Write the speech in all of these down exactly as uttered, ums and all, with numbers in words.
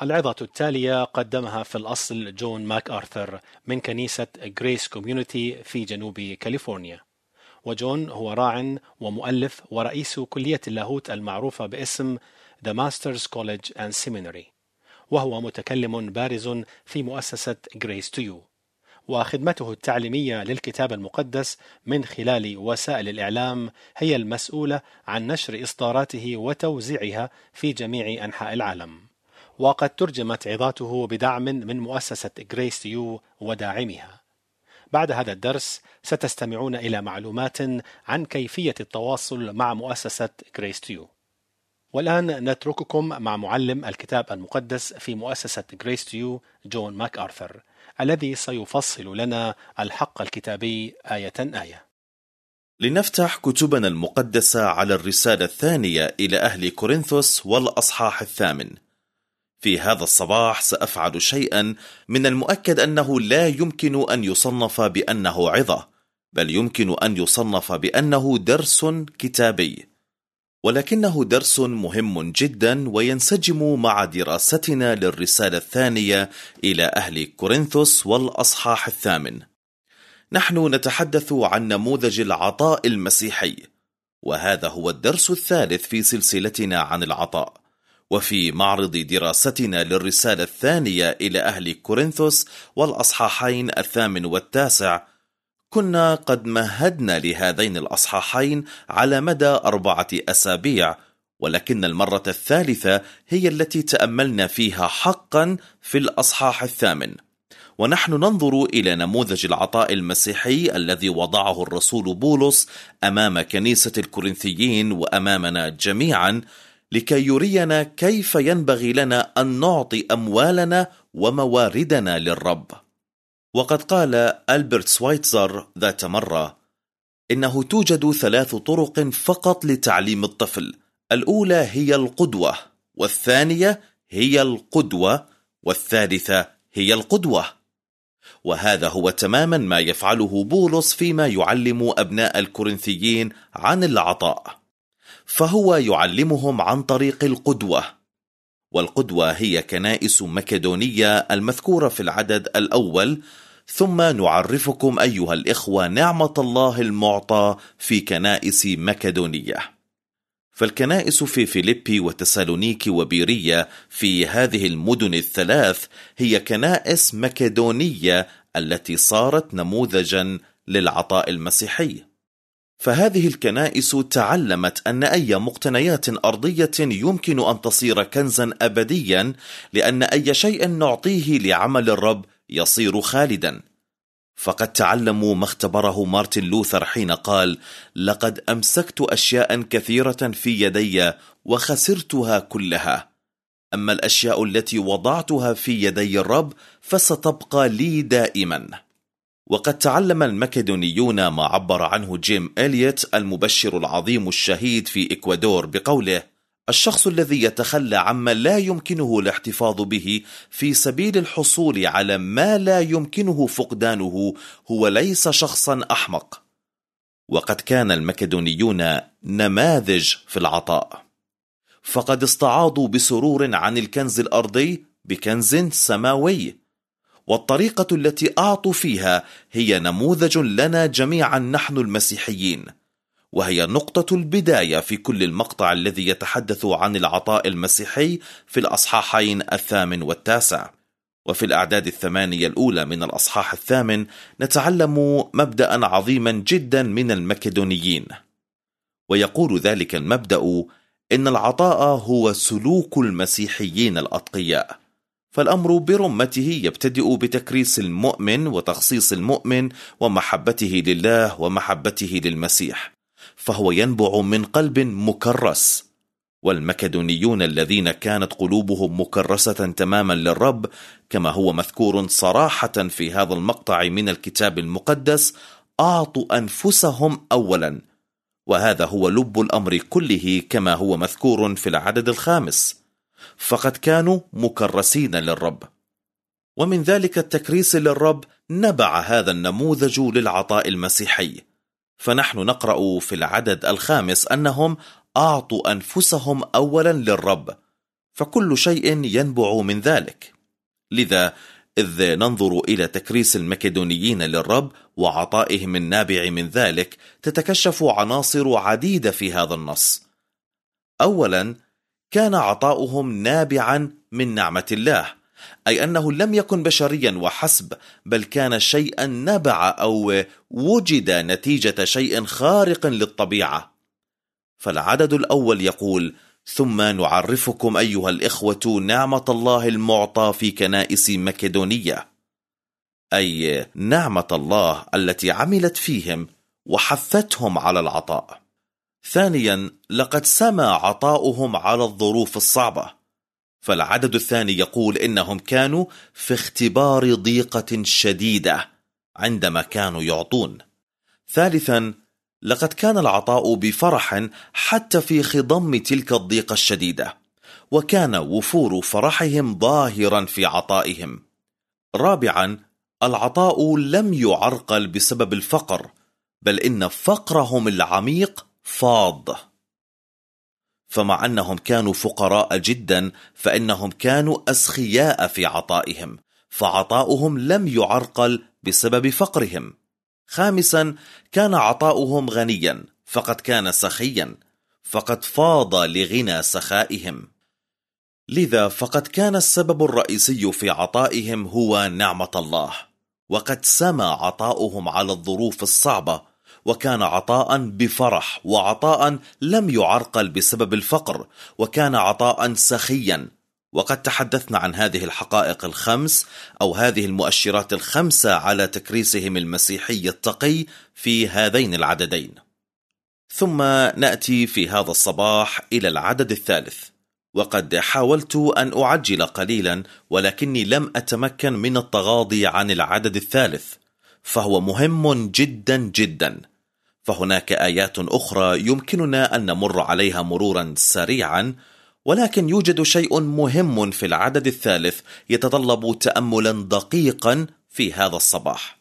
العظة التالية قدمها في الأصل جون ماك آرثر من كنيسة غريس كوميونيتي في جنوب كاليفورنيا، وجون هو راع ومؤلف ورئيس كلية اللاهوت المعروفة باسم The Masters College and Seminary، وهو متكلم بارز في مؤسسة Grace to You، وخدمته التعليمية للكتاب المقدس من خلال وسائل الإعلام هي المسؤولة عن نشر إصداراته وتوزيعها في جميع أنحاء العالم، وقد ترجمت عظاته بدعم من مؤسسة Grace to You وداعمها. بعد هذا الدرس ستستمعون إلى معلومات عن كيفية التواصل مع مؤسسة Grace to You. والآن نترككم مع معلم الكتاب المقدس في مؤسسة Grace to You جون ماك آرثر، الذي سيفصل لنا الحق الكتابي آية آية. لنفتح كتبنا المقدسة على الرسالة الثانية إلى أهل كورنثوس والأصحاح الثامن. في هذا الصباح سأفعل شيئا من المؤكد أنه لا يمكن أن يصنف بأنه عظة، بل يمكن أن يصنف بأنه درس كتابي، ولكنه درس مهم جدا وينسجم مع دراستنا للرسالة الثانية إلى أهل كورنثوس والأصحاح الثامن. نحن نتحدث عن نموذج العطاء المسيحي، وهذا هو الدرس الثالث في سلسلتنا عن العطاء. وفي معرض دراستنا للرسالة الثانية إلى أهل كورنثوس والأصحاحين الثامن والتاسع كنا قد مهدنا لهذين الأصحاحين على مدى أربعة أسابيع، ولكن المرة الثالثة هي التي تأملنا فيها حقا في الأصحاح الثامن، ونحن ننظر إلى نموذج العطاء المسيحي الذي وضعه الرسول بولس أمام كنيسة الكورنثيين وأمامنا جميعا، لكي يرينا كيف ينبغي لنا أن نعطي أموالنا ومواردنا للرب. وقد قال ألبرت سوايتزر ذات مرة إنه توجد ثلاث طرق فقط لتعليم الطفل: الأولى هي القدوة، والثانية هي القدوة، والثالثة هي القدوة. وهذا هو تماما ما يفعله بولس فيما يعلم أبناء الكورنثيين عن العطاء، فهو يعلمهم عن طريق القدوة. والقدوة هي كنائس مكدونية المذكورة في العدد الأول. ثم نعرفكم أيها الإخوة نعمة الله المعطى في كنائس مكدونية. فالكنائس في فيليبي وتسالونيكي وبيرية في هذه المدن الثلاث هي كنائس مكدونية التي صارت نموذجا للعطاء المسيحي. فهذه الكنائس تعلمت أن أي مقتنيات أرضية يمكن أن تصير كنزا أبديا، لأن أي شيء نعطيه لعمل الرب يصير خالدا. فقد تعلموا ما اختبره مارتن لوثر حين قال: لقد أمسكت أشياء كثيرة في يدي وخسرتها كلها، أما الأشياء التي وضعتها في يدي الرب فستبقى لي دائما. وقد تعلم المكدونيون ما عبر عنه جيم إليوت المبشر العظيم الشهيد في إكوادور بقوله: الشخص الذي يتخلى عما لا يمكنه الاحتفاظ به في سبيل الحصول على ما لا يمكنه فقدانه هو ليس شخصا أحمق. وقد كان المكدونيون نماذج في العطاء، فقد استعاضوا بسرور عن الكنز الأرضي بكنز سماوي، والطريقة التي أعطوا فيها هي نموذج لنا جميعا نحن المسيحيين، وهي نقطة البداية في كل المقطع الذي يتحدث عن العطاء المسيحي في الأصحاحين الثامن والتاسع. وفي الأعداد الثمانية الأولى من الأصحاح الثامن نتعلم مبدأ عظيما جدا من المكدونيين، ويقول ذلك المبدأ إن العطاء هو سلوك المسيحيين الأتقياء. فالأمر برمته يبتدئ بتكريس المؤمن وتخصيص المؤمن ومحبته لله ومحبته للمسيح، فهو ينبع من قلب مكرس. والمكدونيون الذين كانت قلوبهم مكرسة تماما للرب، كما هو مذكور صراحة في هذا المقطع من الكتاب المقدس، أعطوا أنفسهم أولا، وهذا هو لب الأمر كله كما هو مذكور في العدد الخامس. فقد كانوا مكرسين للرب، ومن ذلك التكريس للرب نبع هذا النموذج للعطاء المسيحي. فنحن نقرأ في العدد الخامس أنهم أعطوا أنفسهم أولا للرب، فكل شيء ينبع من ذلك. لذا إذ ننظر إلى تكريس المكدونيين للرب وعطائهم النابع من ذلك، تتكشف عناصر عديدة في هذا النص. أولا، كان عطاؤهم نابعا من نعمة الله، أي أنه لم يكن بشريا وحسب، بل كان شيئا نبع أو وجد نتيجة شيء خارق للطبيعة. فالعدد الأول يقول: ثم نعرفكم أيها الإخوة نعمة الله المعطى في كنائس مكدونية، أي نعمة الله التي عملت فيهم وحثتهم على العطاء. ثانيا، لقد سمى عطاؤهم على الظروف الصعبة، فالعدد الثاني يقول إنهم كانوا في اختبار ضيقة شديدة عندما كانوا يعطون. ثالثا، لقد كان العطاء بفرح حتى في خضم تلك الضيقة الشديدة، وكان وفور فرحهم ظاهرا في عطائهم. رابعا، العطاء لم يعرقل بسبب الفقر، بل إن فقرهم العميق فاض. فمع أنهم كانوا فقراء جدا، فإنهم كانوا أسخياء في عطائهم، فعطاؤهم لم يعرقل بسبب فقرهم. خامسا، كان عطاؤهم غنيا، فقد كان سخيا، فقد فاض لغنى سخائهم. لذا فقد كان السبب الرئيسي في عطائهم هو نعمة الله، وقد سمى عطاؤهم على الظروف الصعبة، وكان عطاء بفرح، وعطاء لم يعرقل بسبب الفقر، وكان عطاء سخيا. وقد تحدثنا عن هذه الحقائق الخمس أو هذه المؤشرات الخمسة على تكريسهم المسيحي التقي في هذين العددين. ثم نأتي في هذا الصباح إلى العدد الثالث، وقد حاولت أن أعجل قليلا، ولكني لم أتمكن من التغاضي عن العدد الثالث، فهو مهم جدا جدا. فهناك آيات أخرى يمكننا أن نمر عليها مرورا سريعا، ولكن يوجد شيء مهم في العدد الثالث يتطلب تأملا دقيقا في هذا الصباح.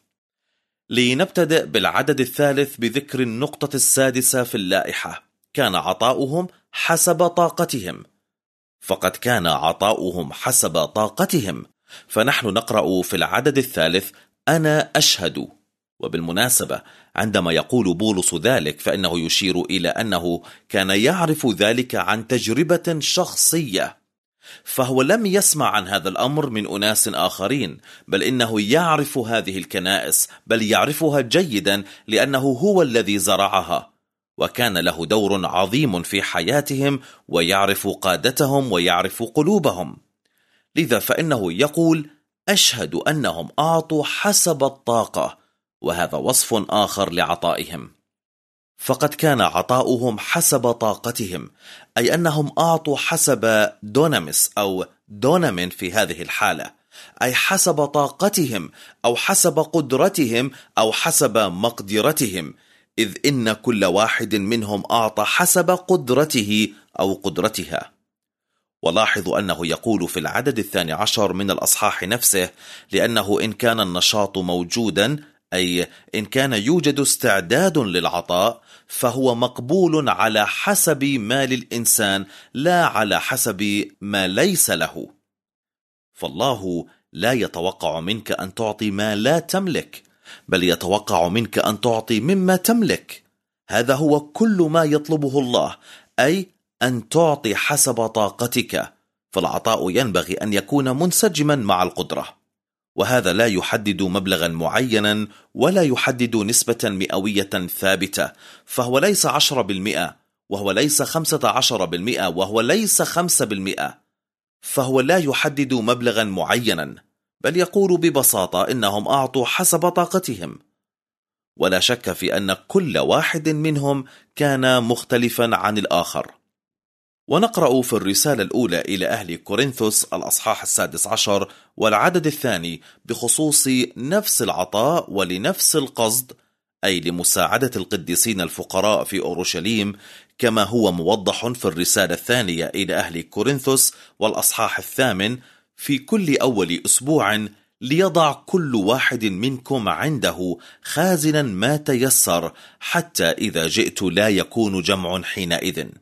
لنبتدئ بالعدد الثالث بذكر النقطة السادسة في اللائحة: كان عطاؤهم حسب طاقتهم. فقد كان عطاؤهم حسب طاقتهم، فنحن نقرأ في العدد الثالث: أنا أشهد. وبالمناسبة عندما يقول بولس ذلك فإنه يشير إلى أنه كان يعرف ذلك عن تجربة شخصية، فهو لم يسمع عن هذا الأمر من أناس آخرين، بل إنه يعرف هذه الكنائس، بل يعرفها جيدا لأنه هو الذي زرعها، وكان له دور عظيم في حياتهم، ويعرف قادتهم ويعرف قلوبهم. لذا فإنه يقول: أشهد أنهم أعطوا حسب الطاقة، وهذا وصف آخر لعطائهم. فقد كان عطاؤهم حسب طاقتهم، أي أنهم أعطوا حسب دونامس أو دونامين في هذه الحالة، أي حسب طاقتهم أو حسب قدرتهم أو حسب مقدرتهم، إذ إن كل واحد منهم أعطى حسب قدرته أو قدرتها. ولاحظوا أنه يقول في العدد الثاني عشر من الأصحاح نفسه: لأنه إن كان النشاط موجودا، أي إن كان يوجد استعداد للعطاء، فهو مقبول على حسب ما للإنسان، لا على حسب ما ليس له. فالله لا يتوقع منك أن تعطي ما لا تملك، بل يتوقع منك أن تعطي مما تملك. هذا هو كل ما يطلبه الله، أي أن تعطي حسب طاقتك. فالعطاء ينبغي أن يكون منسجما مع القدرة، وهذا لا يحدد مبلغا معينا ولا يحدد نسبة مئوية ثابتة، فهو ليس عشرة بالمئة، وهو ليس خمسة عشر بالمئة، وهو ليس خمسة بالمئة. فهو لا يحدد مبلغا معينا، بل يقول ببساطة إنهم أعطوا حسب طاقتهم. ولا شك في أن كل واحد منهم كان مختلفا عن الآخر. ونقرأ في الرسالة الأولى إلى أهل كورنثوس الأصحاح السادس عشر والعدد الثاني بخصوص نفس العطاء ولنفس القصد، أي لمساعدة القديسين الفقراء في أورشليم، كما هو موضح في الرسالة الثانية إلى أهل كورنثوس والأصحاح الثامن: في كل أول أسبوع ليضع كل واحد منكم عنده خازنا ما تيسر، حتى إذا جئت لا يكون جمع حينئذ.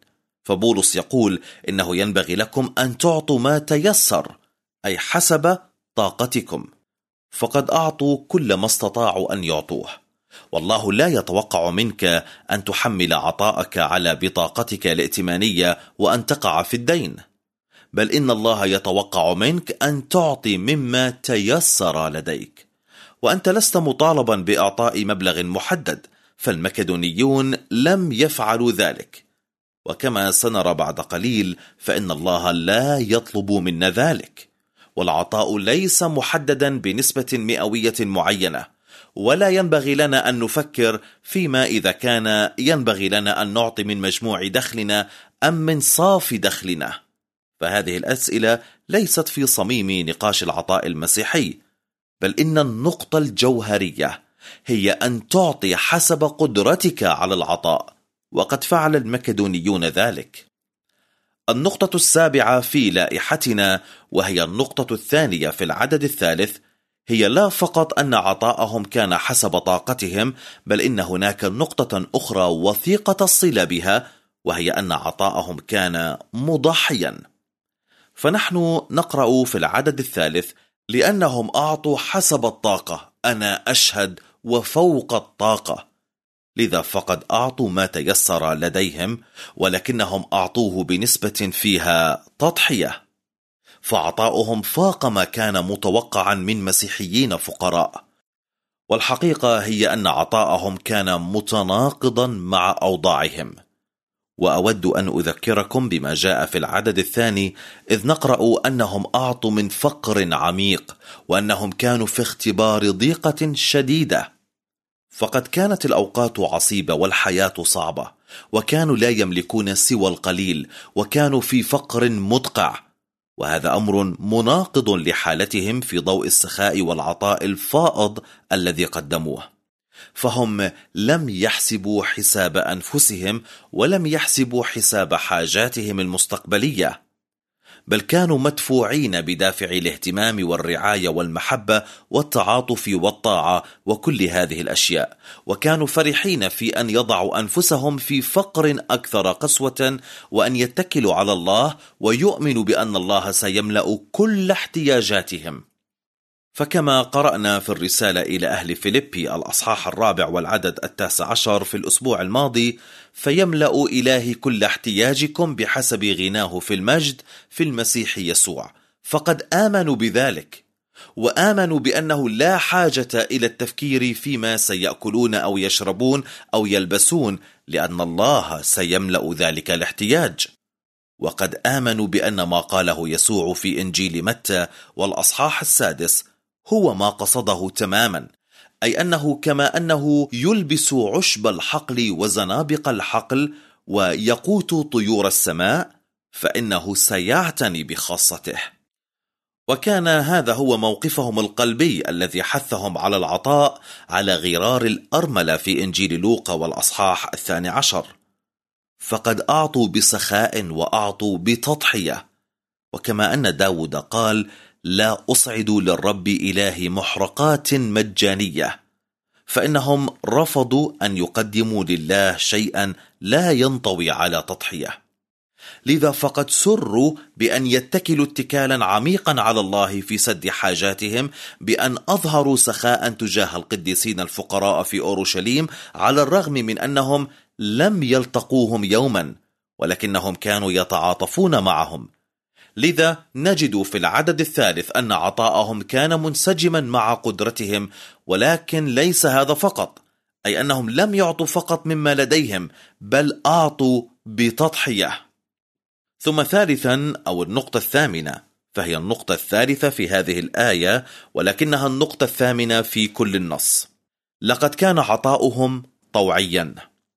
فبولس يقول إنه ينبغي لكم أن تعطوا ما تيسر، أي حسب طاقتكم، فقد أعطوا كل ما استطاعوا أن يعطوه. والله لا يتوقع منك أن تحمل عطاءك على بطاقتك الائتمانية وأن تقع في الدين، بل إن الله يتوقع منك أن تعطي مما تيسر لديك. وأنت لست مطالبا بإعطاء مبلغ محدد، فالمكدونيون لم يفعلوا ذلك، وكما سنرى بعد قليل فإن الله لا يطلب منا ذلك. والعطاء ليس محددا بنسبة مئوية معينة، ولا ينبغي لنا أن نفكر فيما إذا كان ينبغي لنا أن نعطي من مجموع دخلنا أم من صافي دخلنا، فهذه الأسئلة ليست في صميم نقاش العطاء المسيحي، بل إن النقطة الجوهرية هي أن تعطي حسب قدرتك على العطاء، وقد فعل المكدونيون ذلك. النقطة السابعة في لائحتنا، وهي النقطة الثانية في العدد الثالث، هي لا فقط أن عطاءهم كان حسب طاقتهم، بل إن هناك نقطة أخرى وثيقة الصلة بها، وهي أن عطاءهم كان مضحيا. فنحن نقرأ في العدد الثالث: لأنهم أعطوا حسب الطاقة، أنا أشهد وفوق الطاقة، لذا فقد أعطوا ما تيسر لديهم، ولكنهم أعطوه بنسبة فيها تضحية، فعطاؤهم فاق ما كان متوقعا من مسيحيين فقراء. والحقيقة هي أن عطاءهم كان متناقضا مع أوضاعهم. وأود أن أذكركم بما جاء في العدد الثاني، إذ نقرأ أنهم أعطوا من فقر عميق، وأنهم كانوا في اختبار ضيقة شديدة، فقد كانت الأوقات عصيبة والحياة صعبة، وكانوا لا يملكون سوى القليل، وكانوا في فقر مدقع، وهذا أمر مناقض لحالتهم في ضوء السخاء والعطاء الفائض الذي قدموه. فهم لم يحسبوا حساب أنفسهم، ولم يحسبوا حساب حاجاتهم المستقبلية، بل كانوا مدفوعين بدافع الاهتمام والرعاية والمحبة والتعاطف والطاعة وكل هذه الأشياء، وكانوا فرحين في أن يضعوا أنفسهم في فقر أكثر قسوة، وأن يتكلوا على الله ويؤمنوا بأن الله سيملأ كل احتياجاتهم. فكما قرأنا في الرسالة إلى أهل فيليبي الأصحاح الرابع والعدد التاسع عشر في الأسبوع الماضي: فيملأ إلهي كل احتياجكم بحسب غناه في المجد في المسيح يسوع. فقد آمنوا بذلك، وآمنوا بأنه لا حاجة إلى التفكير فيما سيأكلون أو يشربون أو يلبسون، لأن الله سيملأ ذلك الاحتياج. وقد آمنوا بأن ما قاله يسوع في إنجيل متى والأصحاح السادس هو ما قصده تماما، أي أنه كما أنه يلبس عشب الحقل وزنابق الحقل ويقوت طيور السماء، فإنه سيعتني بخاصته. وكان هذا هو موقفهم القلبي الذي حثهم على العطاء على غرار الأرملة في إنجيل لوقا والأصحاح الثاني عشر. فقد أعطوا بسخاء وأعطوا بتضحية، وكما أن داود قال: لا أصعد للرب إلهي محرقات مجانية، فإنهم رفضوا أن يقدموا لله شيئا لا ينطوي على تضحية. لذا فقد سروا بأن يتكلوا اتكالا عميقا على الله في سد حاجاتهم، بأن أظهروا سخاء تجاه القديسين الفقراء في أورشليم، على الرغم من أنهم لم يلتقوهم يوما، ولكنهم كانوا يتعاطفون معهم. لذا نجد في العدد الثالث أن عطاءهم كان منسجما مع قدرتهم، ولكن ليس هذا فقط، أي أنهم لم يعطوا فقط مما لديهم، بل أعطوا بتضحية. ثم ثالثا، أو النقطة الثامنة، فهي النقطة الثالثة في هذه الآية، ولكنها النقطة الثامنة في كل النص: لقد كان عطاؤهم طوعيا.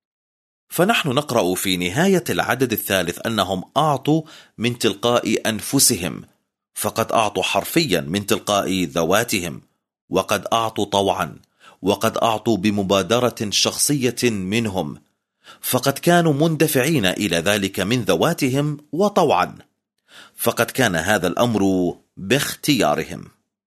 فنحن نقرأ في نهاية العدد الثالث أنهم أعطوا من تلقاء أنفسهم، فقد أعطوا حرفيا من تلقاء ذواتهم، وقد أعطوا طوعا، وقد أعطوا بمبادرة شخصية منهم، فقد كانوا مندفعين إلى ذلك من ذواتهم وطوعا، فقد كان هذا الأمر باختيارهم.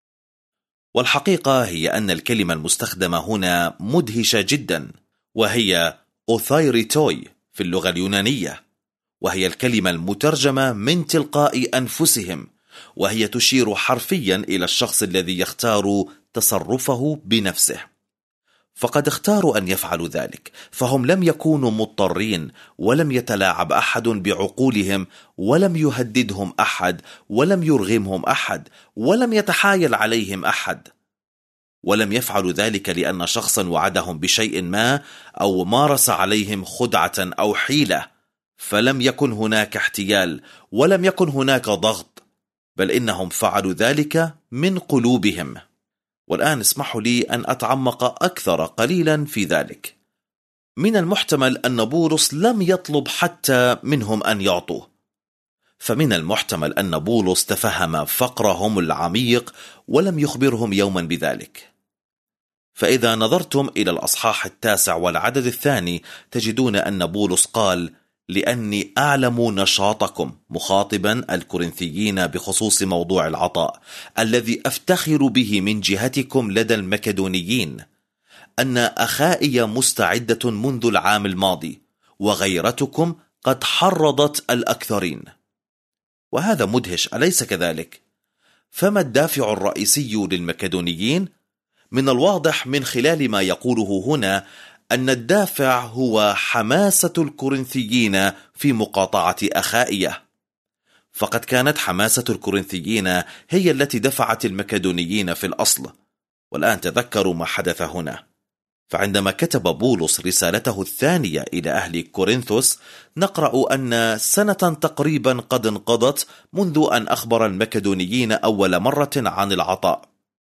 والحقيقة هي أن الكلمة المستخدمة هنا مدهشة جدا، وهي أوثايريتوي في اللغة اليونانية، وهي الكلمة المترجمة من تلقاء أنفسهم، وهي تشير حرفيا إلى الشخص الذي يختار تصرفه بنفسه. فقد اختاروا أن يفعلوا ذلك، فهم لم يكونوا مضطرين، ولم يتلاعب أحد بعقولهم، ولم يهددهم أحد، ولم يرغمهم أحد، ولم يتحايل عليهم أحد. ولم يفعلوا ذلك لأن شخصا وعدهم بشيء ما أو مارس عليهم خدعة أو حيلة، فلم يكن هناك احتيال، ولم يكن هناك ضغط، بل إنهم فعلوا ذلك من قلوبهم. والآن اسمحوا لي أن أتعمق أكثر قليلا في ذلك. من المحتمل أن بولس لم يطلب حتى منهم أن يعطوه، فمن المحتمل أن بولس تفهم فقرهم العميق ولم يخبرهم يوما بذلك. فإذا نظرتم إلى الأصحاح التاسع والعدد الثاني تجدون أن بولس قال: لأني أعلم نشاطكم، مخاطبا الكورنثيين بخصوص موضوع العطاء الذي أفتخر به من جهتكم لدى المكدونيين، أن أخائي مستعدة منذ العام الماضي، وغيرتكم قد حرضت الأكثرين. وهذا مدهش، أليس كذلك؟ فما الدافع الرئيسي للمكدونيين؟ من الواضح من خلال ما يقوله هنا أن الدافع هو حماسة الكورنثيين في مقاطعة أخائية. فقد كانت حماسة الكورنثيين هي التي دفعت المكدونيين في الأصل. والآن تذكروا ما حدث هنا. فعندما كتب بولس رسالته الثانية إلى أهل كورنثوس نقرأ أن سنة تقريبا قد انقضت منذ أن أخبر المكدونيين أول مرة عن العطاء،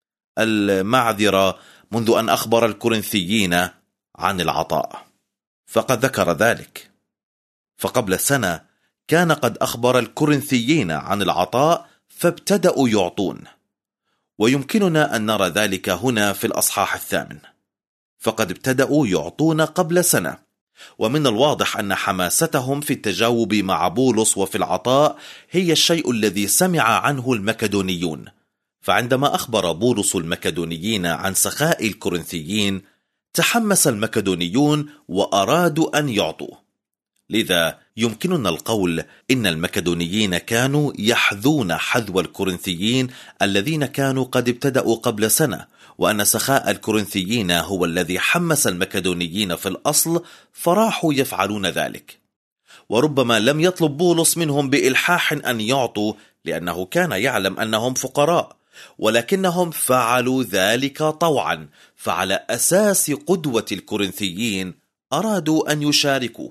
المعذرة منذ أن أخبر الكورنثيين عن العطاء، فقد ذكر ذلك. فقبل سنة كان قد أخبر الكورنثيين عن العطاء فابتدأوا يعطون، ويمكننا أن نرى ذلك هنا في الأصحاح الثامن. فقد ابتدأوا يعطون قبل سنة، ومن الواضح أن حماستهم في التجاوب مع بولس وفي العطاء هي الشيء الذي سمع عنه المكدونيون. فعندما أخبر بولس المكدونيين عن سخاء الكورنثيين تحمس المكدونيون وأرادوا أن يعطوا. لذا يمكننا القول إن المكدونيين كانوا يحذون حذو الكورنثيين الذين كانوا قد ابتدأوا قبل سنة، وأن سخاء الكورنثيين هو الذي حمس المكدونيين في الأصل، فراحوا يفعلون ذلك. وربما لم يطلب بولس منهم بإلحاح أن يعطوا لأنه كان يعلم أنهم فقراء، ولكنهم فعلوا ذلك طوعا، فعلى أساس قدوة الكورنثيين أرادوا أن يشاركوا.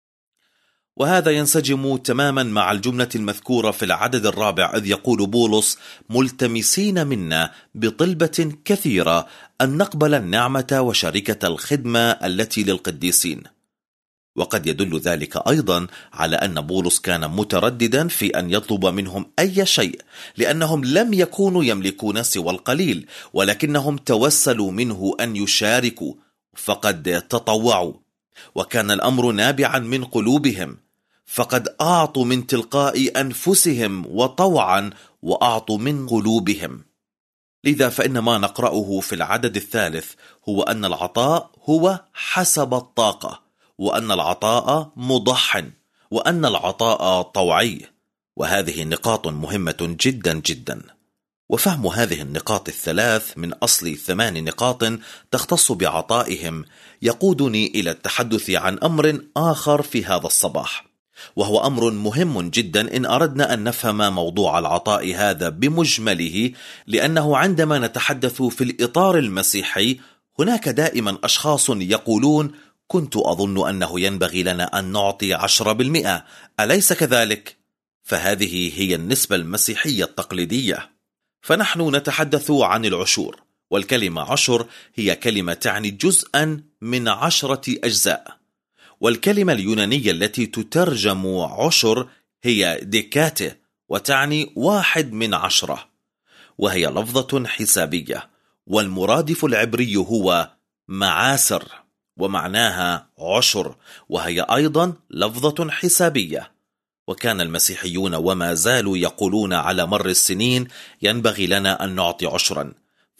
وهذا ينسجم تماما مع الجملة المذكورة في العدد الرابع، إذ يقول بولس: ملتمسين منا بطلبة كثيرة أن نقبل النعمة وشركة الخدمة التي للقديسين. وقد يدل ذلك أيضا على أن بولس كان مترددا في أن يطلب منهم أي شيء، لأنهم لم يكونوا يملكون سوى القليل، ولكنهم توسلوا منه أن يشاركوا، فقد تطوعوا، وكان الأمر نابعا من قلوبهم، فقد أعطوا من تلقاء أنفسهم وطوعا، وأعطوا من قلوبهم. لذا فإن ما نقرأه في العدد الثالث هو أن العطاء هو حسب الطاقة، وأن العطاء مضح، وأن العطاء طوعي. وهذه نقاط مهمة جدا جدا. وفهم هذه النقاط الثلاث من أصل ثمان نقاط تختص بعطائهم يقودني إلى التحدث عن أمر آخر في هذا الصباح، وهو أمر مهم جدا إن أردنا أن نفهم موضوع العطاء هذا بمجمله، لأنه عندما نتحدث في الإطار المسيحي هناك دائما أشخاص يقولون: كنت أظن أنه ينبغي لنا أن نعطي عشرة بالمئة، أليس كذلك؟ فهذه هي النسبة المسيحية التقليدية. فنحن نتحدث عن العشور، والكلمة عشر هي كلمة تعني جزءا من عشرة أجزاء. والكلمة اليونانية التي تترجم عشر هي ديكاته، وتعني واحد من عشرة، وهي لفظة حسابية، والمرادف العبري هو معاسر، ومعناها عشر، وهي أيضا لفظة حسابية. وكان المسيحيون وما زالوا يقولون على مر السنين: ينبغي لنا أن نعطي عشرا.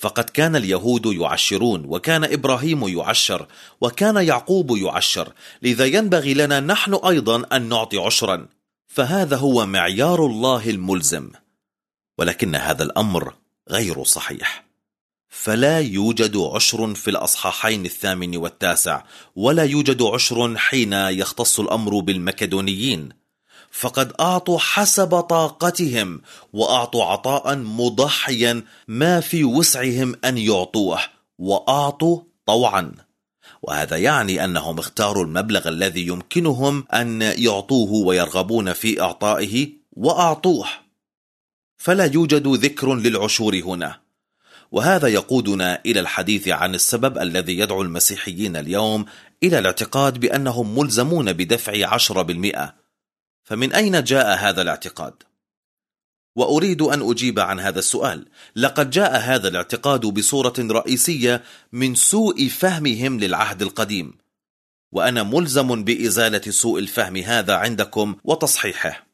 فقد كان اليهود يعشرون، وكان إبراهيم يعشر، وكان يعقوب يعشر، لذا ينبغي لنا نحن أيضا أن نعطي عشرا، فهذا هو معيار الله الملزم. ولكن هذا الأمر غير صحيح، فلا يوجد عشر في الأصحاحين الثامن والتاسع، ولا يوجد عشر حين يختص الأمر بالمكدونيين، فقد أعطوا حسب طاقتهم، وأعطوا عطاء مضحيا ما في وسعهم أن يعطوه، وأعطوا طوعا. وهذا يعني أنهم اختاروا المبلغ الذي يمكنهم أن يعطوه ويرغبون في إعطائه وأعطوه، فلا يوجد ذكر للعشور هنا. وهذا يقودنا إلى الحديث عن السبب الذي يدعو المسيحيين اليوم إلى الاعتقاد بأنهم ملزمون بدفع عشرة بالمئة. فمن أين جاء هذا الاعتقاد؟ وأريد أن أجيب عن هذا السؤال. لقد جاء هذا الاعتقاد بصورة رئيسية من سوء فهمهم للعهد القديم، وأنا ملزم بإزالة سوء الفهم هذا عندكم وتصحيحه.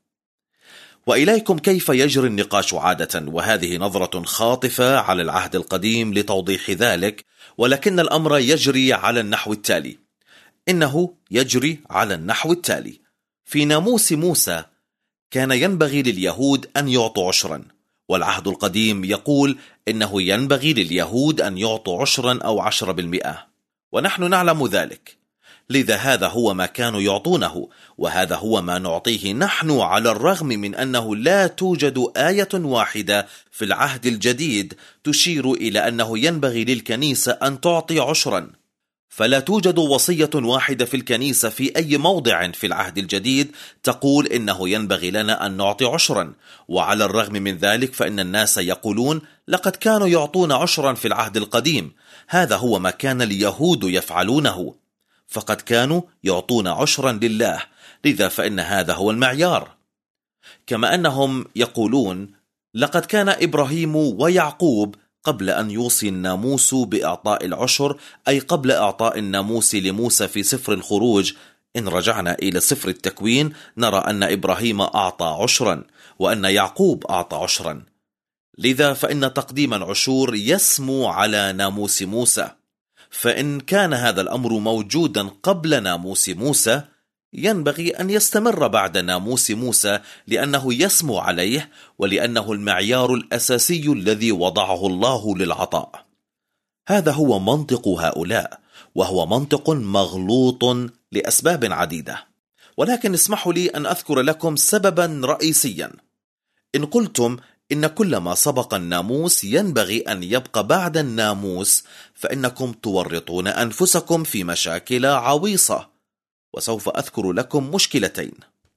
وإليكم كيف يجري النقاش عادة، وهذه نظرة خاطفة على العهد القديم لتوضيح ذلك، ولكن الأمر يجري على النحو التالي. إنه يجري على النحو التالي: في ناموس موسى كان ينبغي لليهود أن يعطوا عشرا، والعهد القديم يقول إنه ينبغي لليهود أن يعطوا عشرا أو عشرة بالمئة، ونحن نعلم ذلك. لذا هذا هو ما كانوا يعطونه، وهذا هو ما نعطيه نحن، على الرغم من أنه لا توجد آية واحدة في العهد الجديد تشير إلى أنه ينبغي للكنيسة أن تعطي عشرا. فلا توجد وصية واحدة في الكنيسة في أي موضع في العهد الجديد تقول إنه ينبغي لنا أن نعطي عشرا. وعلى الرغم من ذلك فإن الناس يقولون لقد كانوا يعطون عشرا في العهد القديم. هذا هو ما كان اليهود يفعلونه، فقد كانوا يعطون عشرا لله، لذا فإن هذا هو المعيار. كما أنهم يقولون لقد كان إبراهيم ويعقوب قبل أن يوصي الناموس بإعطاء العشر، أي قبل إعطاء الناموس لموسى في سفر الخروج. إن رجعنا إلى سفر التكوين نرى أن إبراهيم أعطى عشرا، وأن يعقوب أعطى عشرا. لذا فإن تقديم العشور يسمو على ناموس موسى. فإن كان هذا الأمر موجودا قبل ناموس موسى، ينبغي أن يستمر بعد ناموس موسى، لأنه يسمو عليه، ولأنه المعيار الأساسي الذي وضعه الله للعطاء. هذا هو منطق هؤلاء، وهو منطق مغلوط لأسباب عديدة، ولكن اسمحوا لي أن أذكر لكم سببا رئيسيا. إن قلتم إن كل ما سبق الناموس ينبغي أن يبقى بعد الناموس، فإنكم تورطون أنفسكم في مشاكل عويصة، وسوف أذكر لكم مشكلتين.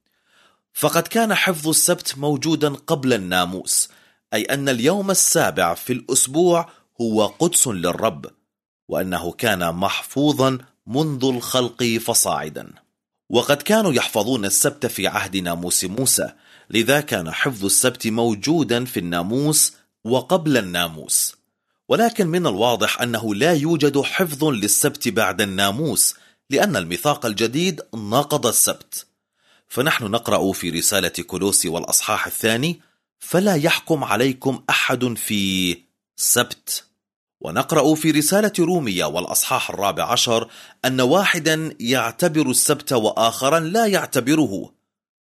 فقد كان حفظ السبت موجودا قبل الناموس، أي أن اليوم السابع في الأسبوع هو قدس للرب، وأنه كان محفوظا منذ الخلق فصاعدا. وقد كانوا يحفظون السبت في عهد ناموس موسى، لذا كان حفظ السبت موجودا في الناموس وقبل الناموس. ولكن من الواضح أنه لا يوجد حفظ للسبت بعد الناموس، لأن الميثاق الجديد نقض السبت. فنحن نقرأ في رسالة كولوسي والأصحاح الثاني: فلا يحكم عليكم أحد في سبت. ونقرأ في رسالة رومية والأصحاح الرابع عشر أن واحدا يعتبر السبت وآخرا لا يعتبره،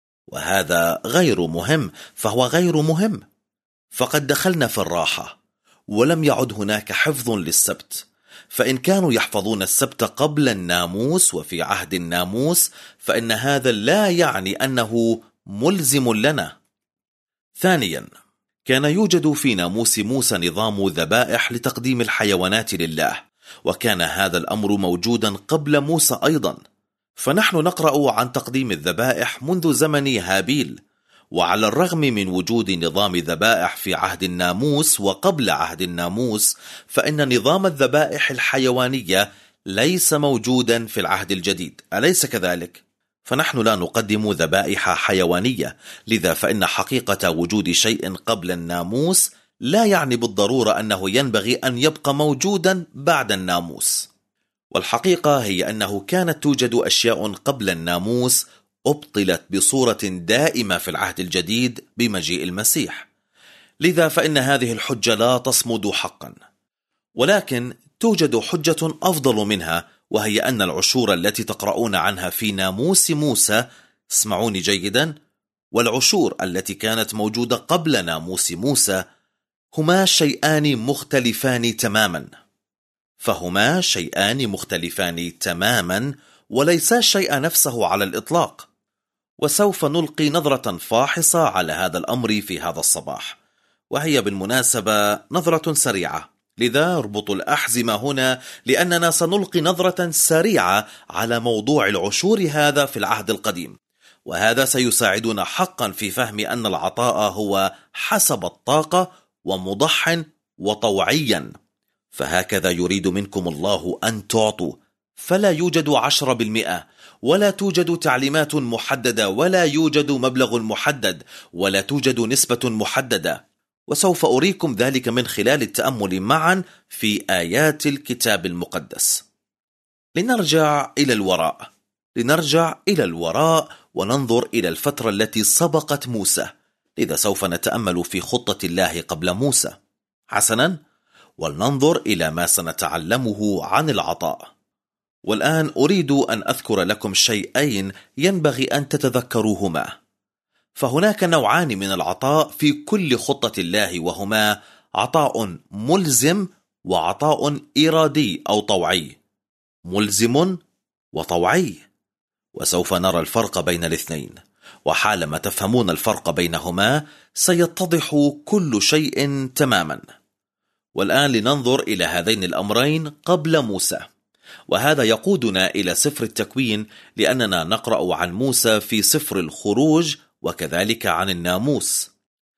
وهذا غير مهم، فهو غير مهم. فقد دخلنا في الراحة، ولم يعد هناك حفظ للسبت. فإن كانوا يحفظون السبت قبل الناموس وفي عهد الناموس، فإن هذا لا يعني أنه ملزم لنا. ثانيا، كان يوجد في ناموس موسى نظام ذبائح لتقديم الحيوانات لله، وكان هذا الأمر موجودا قبل موسى أيضا. فنحن نقرأ عن تقديم الذبائح منذ زمن هابيل. وعلى الرغم من وجود نظام ذبائح في عهد الناموس وقبل عهد الناموس، فإن نظام الذبائح الحيوانية ليس موجودا في العهد الجديد، أليس كذلك؟ فنحن لا نقدم ذبائح حيوانية، لذا فإن حقيقة وجود شيء قبل الناموس لا يعني بالضرورة أنه ينبغي أن يبقى موجودا بعد الناموس. والحقيقة هي أنه كانت توجد أشياء قبل الناموس أبطلت بصورة دائمة في العهد الجديد بمجيء المسيح. لذا فإن هذه الحجة لا تصمد حقا. ولكن توجد حجة أفضل منها، وهي أن العشور التي تقرؤون عنها في ناموس موسى، اسمعوني جيدا، والعشور التي كانت موجودة قبل ناموس موسى هما شيئان مختلفان تماما. فهما شيئان مختلفان تماما وليس الشيء نفسه على الإطلاق. وسوف نلقي نظرة فاحصة على هذا الأمر في هذا الصباح، وهي بالمناسبة نظرة سريعة، لذا اربطوا الأحزمة هنا، لأننا سنلقي نظرة سريعة على موضوع العشور هذا في العهد القديم، وهذا سيساعدنا حقا في فهم أن العطاء هو حسب الطاقة ومضح وطوعيا. فهكذا يريد منكم الله أن تعطوا، فلا يوجد عشرة بالمئة، ولا توجد تعليمات محددة، ولا يوجد مبلغ محدد، ولا توجد نسبة محددة، وسوف أريكم ذلك من خلال التأمل معا في آيات الكتاب المقدس. لنرجع إلى الوراء لنرجع إلى الوراء وننظر إلى الفترة التي سبقت موسى، لذا سوف نتأمل في خطة الله قبل موسى. حسنا، ولننظر إلى ما سنتعلمه عن العطاء. والآن أريد أن أذكر لكم شيئين ينبغي أن تتذكروهما. فهناك نوعان من العطاء في كل خطة الله، وهما عطاء ملزم وعطاء إرادي أو طوعي. ملزم وطوعي، وسوف نرى الفرق بين الاثنين، وحالما تفهمون الفرق بينهما سيتضح كل شيء تماما. والآن لننظر إلى هذين الأمرين قبل موسى، وهذا يقودنا إلى سفر التكوين، لأننا نقرأ عن موسى في سفر الخروج وكذلك عن الناموس.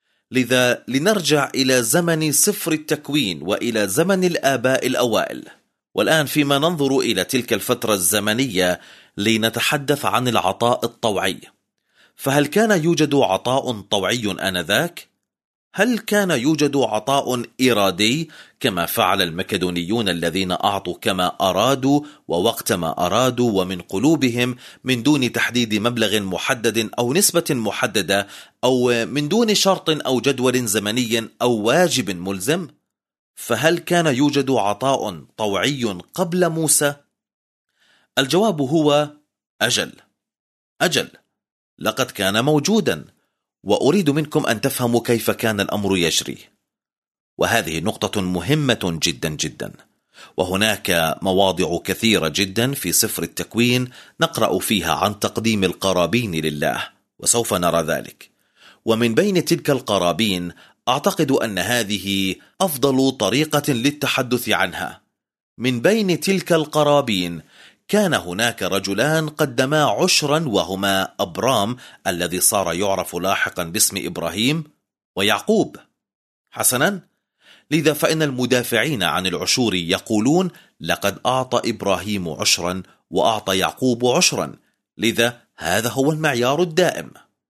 لذا لنرجع إلى زمن سفر التكوين وإلى زمن الآباء الأوائل. والآن فيما ننظر إلى تلك الفترة الزمنية لنتحدث عن العطاء الطوعي. فهل كان يوجد عطاء طوعي آنذاك؟ هل كان يوجد عطاء إرادي كما فعل المكدونيون الذين أعطوا كما أرادوا ووقت ما أرادوا ومن قلوبهم من دون تحديد مبلغ محدد أو نسبة محددة أو من دون شرط أو جدول زمني أو واجب ملزم؟ فهل كان يوجد عطاء طوعي قبل موسى؟ الجواب هو أجل أجل لقد كان موجودا، وأريد منكم أن تفهموا كيف كان الأمر يجري. وهذه نقطة مهمة جدا جدا. وهناك مواضع كثيرة جدا في سفر التكوين نقرأ فيها عن تقديم القرابين لله، وسوف نرى ذلك. ومن بين تلك القرابين أعتقد أن هذه أفضل طريقة للتحدث عنها. من بين تلك القرابين كان هناك رجلان قدما عشرا، وهما أبرام الذي صار يعرف لاحقا باسم إبراهيم، ويعقوب. حسنا، لذا فإن المدافعين عن العشور يقولون لقد أعطى إبراهيم عشرا وأعطى يعقوب عشرا، لذا هذا هو المعيار الدائم.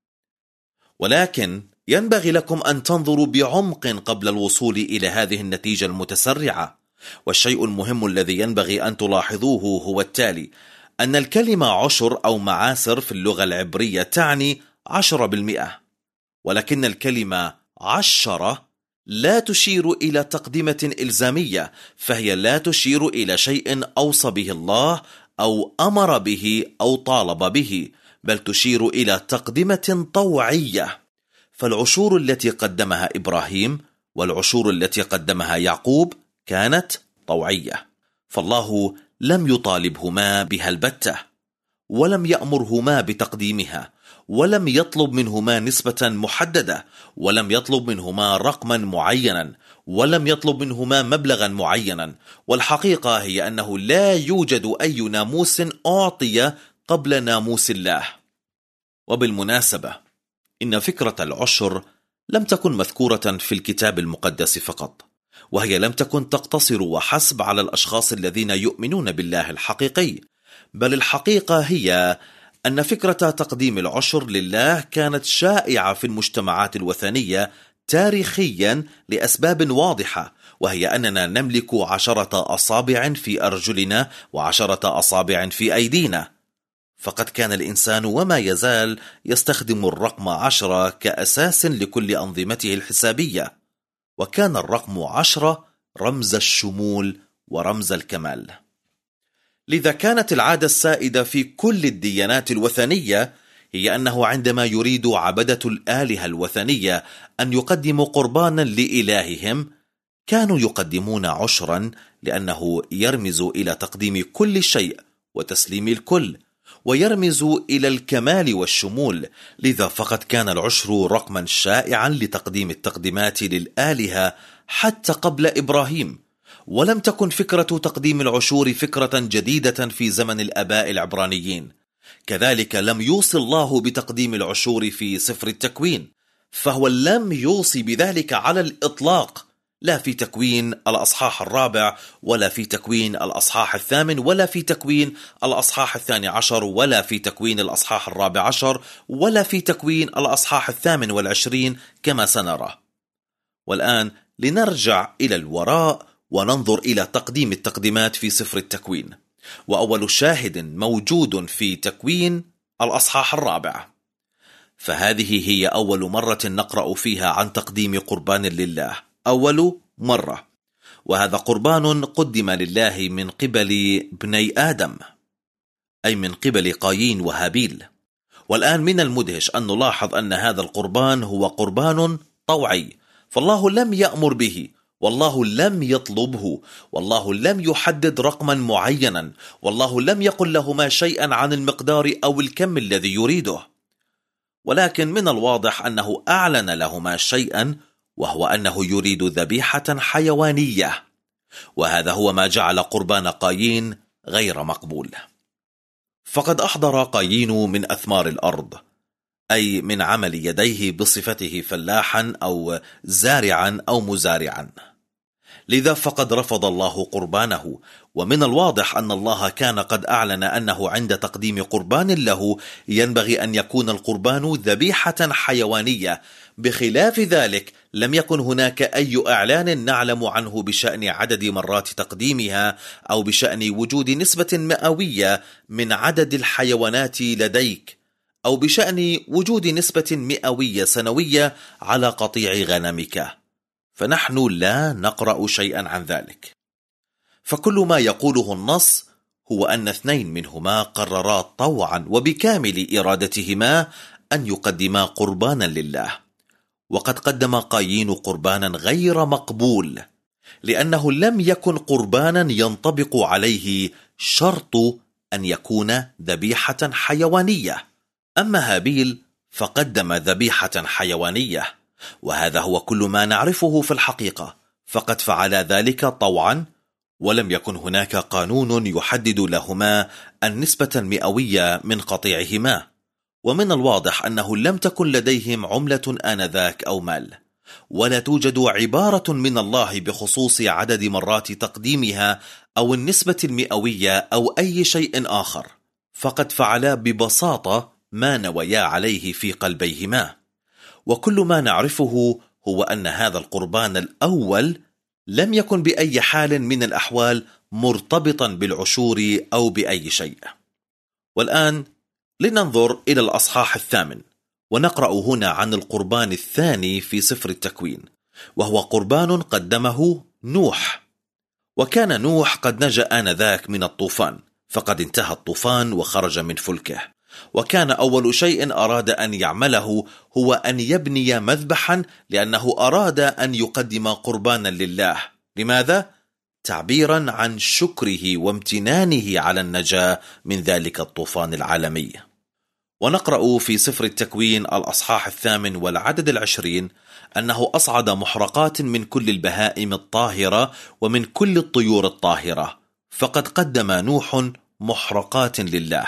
ولكن ينبغي لكم أن تنظروا بعمق قبل الوصول إلى هذه النتيجة المتسرعة. والشيء المهم الذي ينبغي أن تلاحظوه هو التالي: أن الكلمة عشر أو معاسر في اللغة العبرية تعني عشرة بالمئة، ولكن الكلمة عشرة لا تشير إلى تقدمة إلزامية، فهي لا تشير إلى شيء أوصى به الله أو أمر به أو طالب به، بل تشير إلى تقدمة طوعية. فالعشور التي قدمها إبراهيم والعشور التي قدمها يعقوب كانت طوعية، فالله لم يطالبهما بها البتة، ولم يأمرهما بتقديمها، ولم يطلب منهما نسبة محددة، ولم يطلب منهما رقما معينا، ولم يطلب منهما مبلغا معينا. والحقيقة هي أنه لا يوجد أي ناموس أعطي قبل ناموس الله. وبالمناسبة إن فكرة العشر لم تكن مذكورة في الكتاب المقدس فقط، وهي لم تكن تقتصر وحسب على الأشخاص الذين يؤمنون بالله الحقيقي، بل الحقيقة هي أن فكرة تقديم العشر لله كانت شائعة في المجتمعات الوثنية تاريخيا لأسباب واضحة، وهي أننا نملك عشرة أصابع في أرجلنا وعشرة أصابع في أيدينا. فقد كان الإنسان وما يزال يستخدم الرقم عشرة كأساس لكل أنظمته الحسابية، وكان الرقم عشرة رمز الشمول ورمز الكمال. لذا كانت العادة السائدة في كل الديانات الوثنية هي أنه عندما يريد عبدة الآلهة الوثنية أن يقدموا قربانا لإلههم كانوا يقدمون عشرا، لأنه يرمز إلى تقديم كل شيء وتسليم الكل، ويرمز إلى الكمال والشمول. لذا فقد كان العشر رقما شائعا لتقديم التقديمات للآلهة حتى قبل إبراهيم، ولم تكن فكرة تقديم العشور فكرة جديدة في زمن الآباء العبرانيين. كذلك لم يوصي الله بتقديم العشور في سفر التكوين، فهو لم يوصي بذلك على الإطلاق، لا في تكوين الأصحاح الرابع ولا في تكوين الأصحاح الثامن ولا في تكوين الأصحاح الثاني عشر ولا في تكوين الأصحاح الرابع عشر ولا في تكوين الأصحاح الثامن والعشرين كما سنرى. والآن لنرجع إلى الوراء وننظر إلى تقديم التقديمات في سفر التكوين. وأول شاهد موجود في تكوين الأصحاح الرابع، فهذه هي أول مرة نقرأ فيها عن تقديم قربان لله، أول مرة، وهذا قربان قدم لله من قبل بني آدم، أي من قبل قايين وهابيل. والآن من المدهش أن نلاحظ أن هذا القربان هو قربان طوعي، فالله لم يأمر به، والله لم يطلبه، والله لم يحدد رقما معينا، والله لم يقل لهما شيئا عن المقدار أو الكم الذي يريده، ولكن من الواضح أنه أعلن لهما شيئا، وهو أنه يريد ذبيحة حيوانية، وهذا هو ما جعل قربان قايين غير مقبول. فقد أحضر قايين من أثمار الأرض، أي من عمل يديه بصفته فلاحا أو زارعا أو مزارعا، لذا فقد رفض الله قربانه. ومن الواضح أن الله كان قد أعلن أنه عند تقديم قربان له ينبغي أن يكون القربان ذبيحة حيوانية، بخلاف ذلك لم يكن هناك أي إعلان نعلم عنه بشأن عدد مرات تقديمها أو بشأن وجود نسبة مئوية من عدد الحيوانات لديك، أو بشأن وجود نسبة مئوية سنوية على قطيع غنمك، فنحن لا نقرأ شيئا عن ذلك. فكل ما يقوله النص هو أن اثنين منهما قررا طوعا وبكامل إرادتهما أن يقدما قربانا لله، وقد قدم قايين قربانا غير مقبول، لأنه لم يكن قربانا ينطبق عليه شرط أن يكون ذبيحة حيوانية. أما هابيل فقدم ذبيحة حيوانية، وهذا هو كل ما نعرفه في الحقيقة، فقد فعل ذلك طوعا، ولم يكن هناك قانون يحدد لهما النسبة المئوية من قطيعهما. ومن الواضح أنه لم تكن لديهم عملة آنذاك أو مال، ولا توجد عبارة من الله بخصوص عدد مرات تقديمها أو النسبة المئوية أو أي شيء آخر، فقد فعلا ببساطة ما نويا عليه في قلبيهما. وكل ما نعرفه هو أن هذا القربان الأول لم يكن بأي حال من الأحوال مرتبطا بالعشور أو بأي شيء. والآن لننظر إلى الأصحاح الثامن، ونقرأ هنا عن القربان الثاني في سفر التكوين، وهو قربان قدمه نوح. وكان نوح قد نجا آنذاك من الطوفان، فقد انتهى الطوفان وخرج من فلكه، وكان أول شيء أراد أن يعمله هو أن يبني مذبحا، لأنه أراد أن يقدم قربانا لله. لماذا؟ تعبيرا عن شكره وامتنانه على النجاة من ذلك الطوفان العالمي. ونقرأ في سفر التكوين الأصحاح الثامن والعدد العشرين أنه أصعد محرقات من كل البهائم الطاهرة ومن كل الطيور الطاهرة، فقد قدم نوح محرقات لله.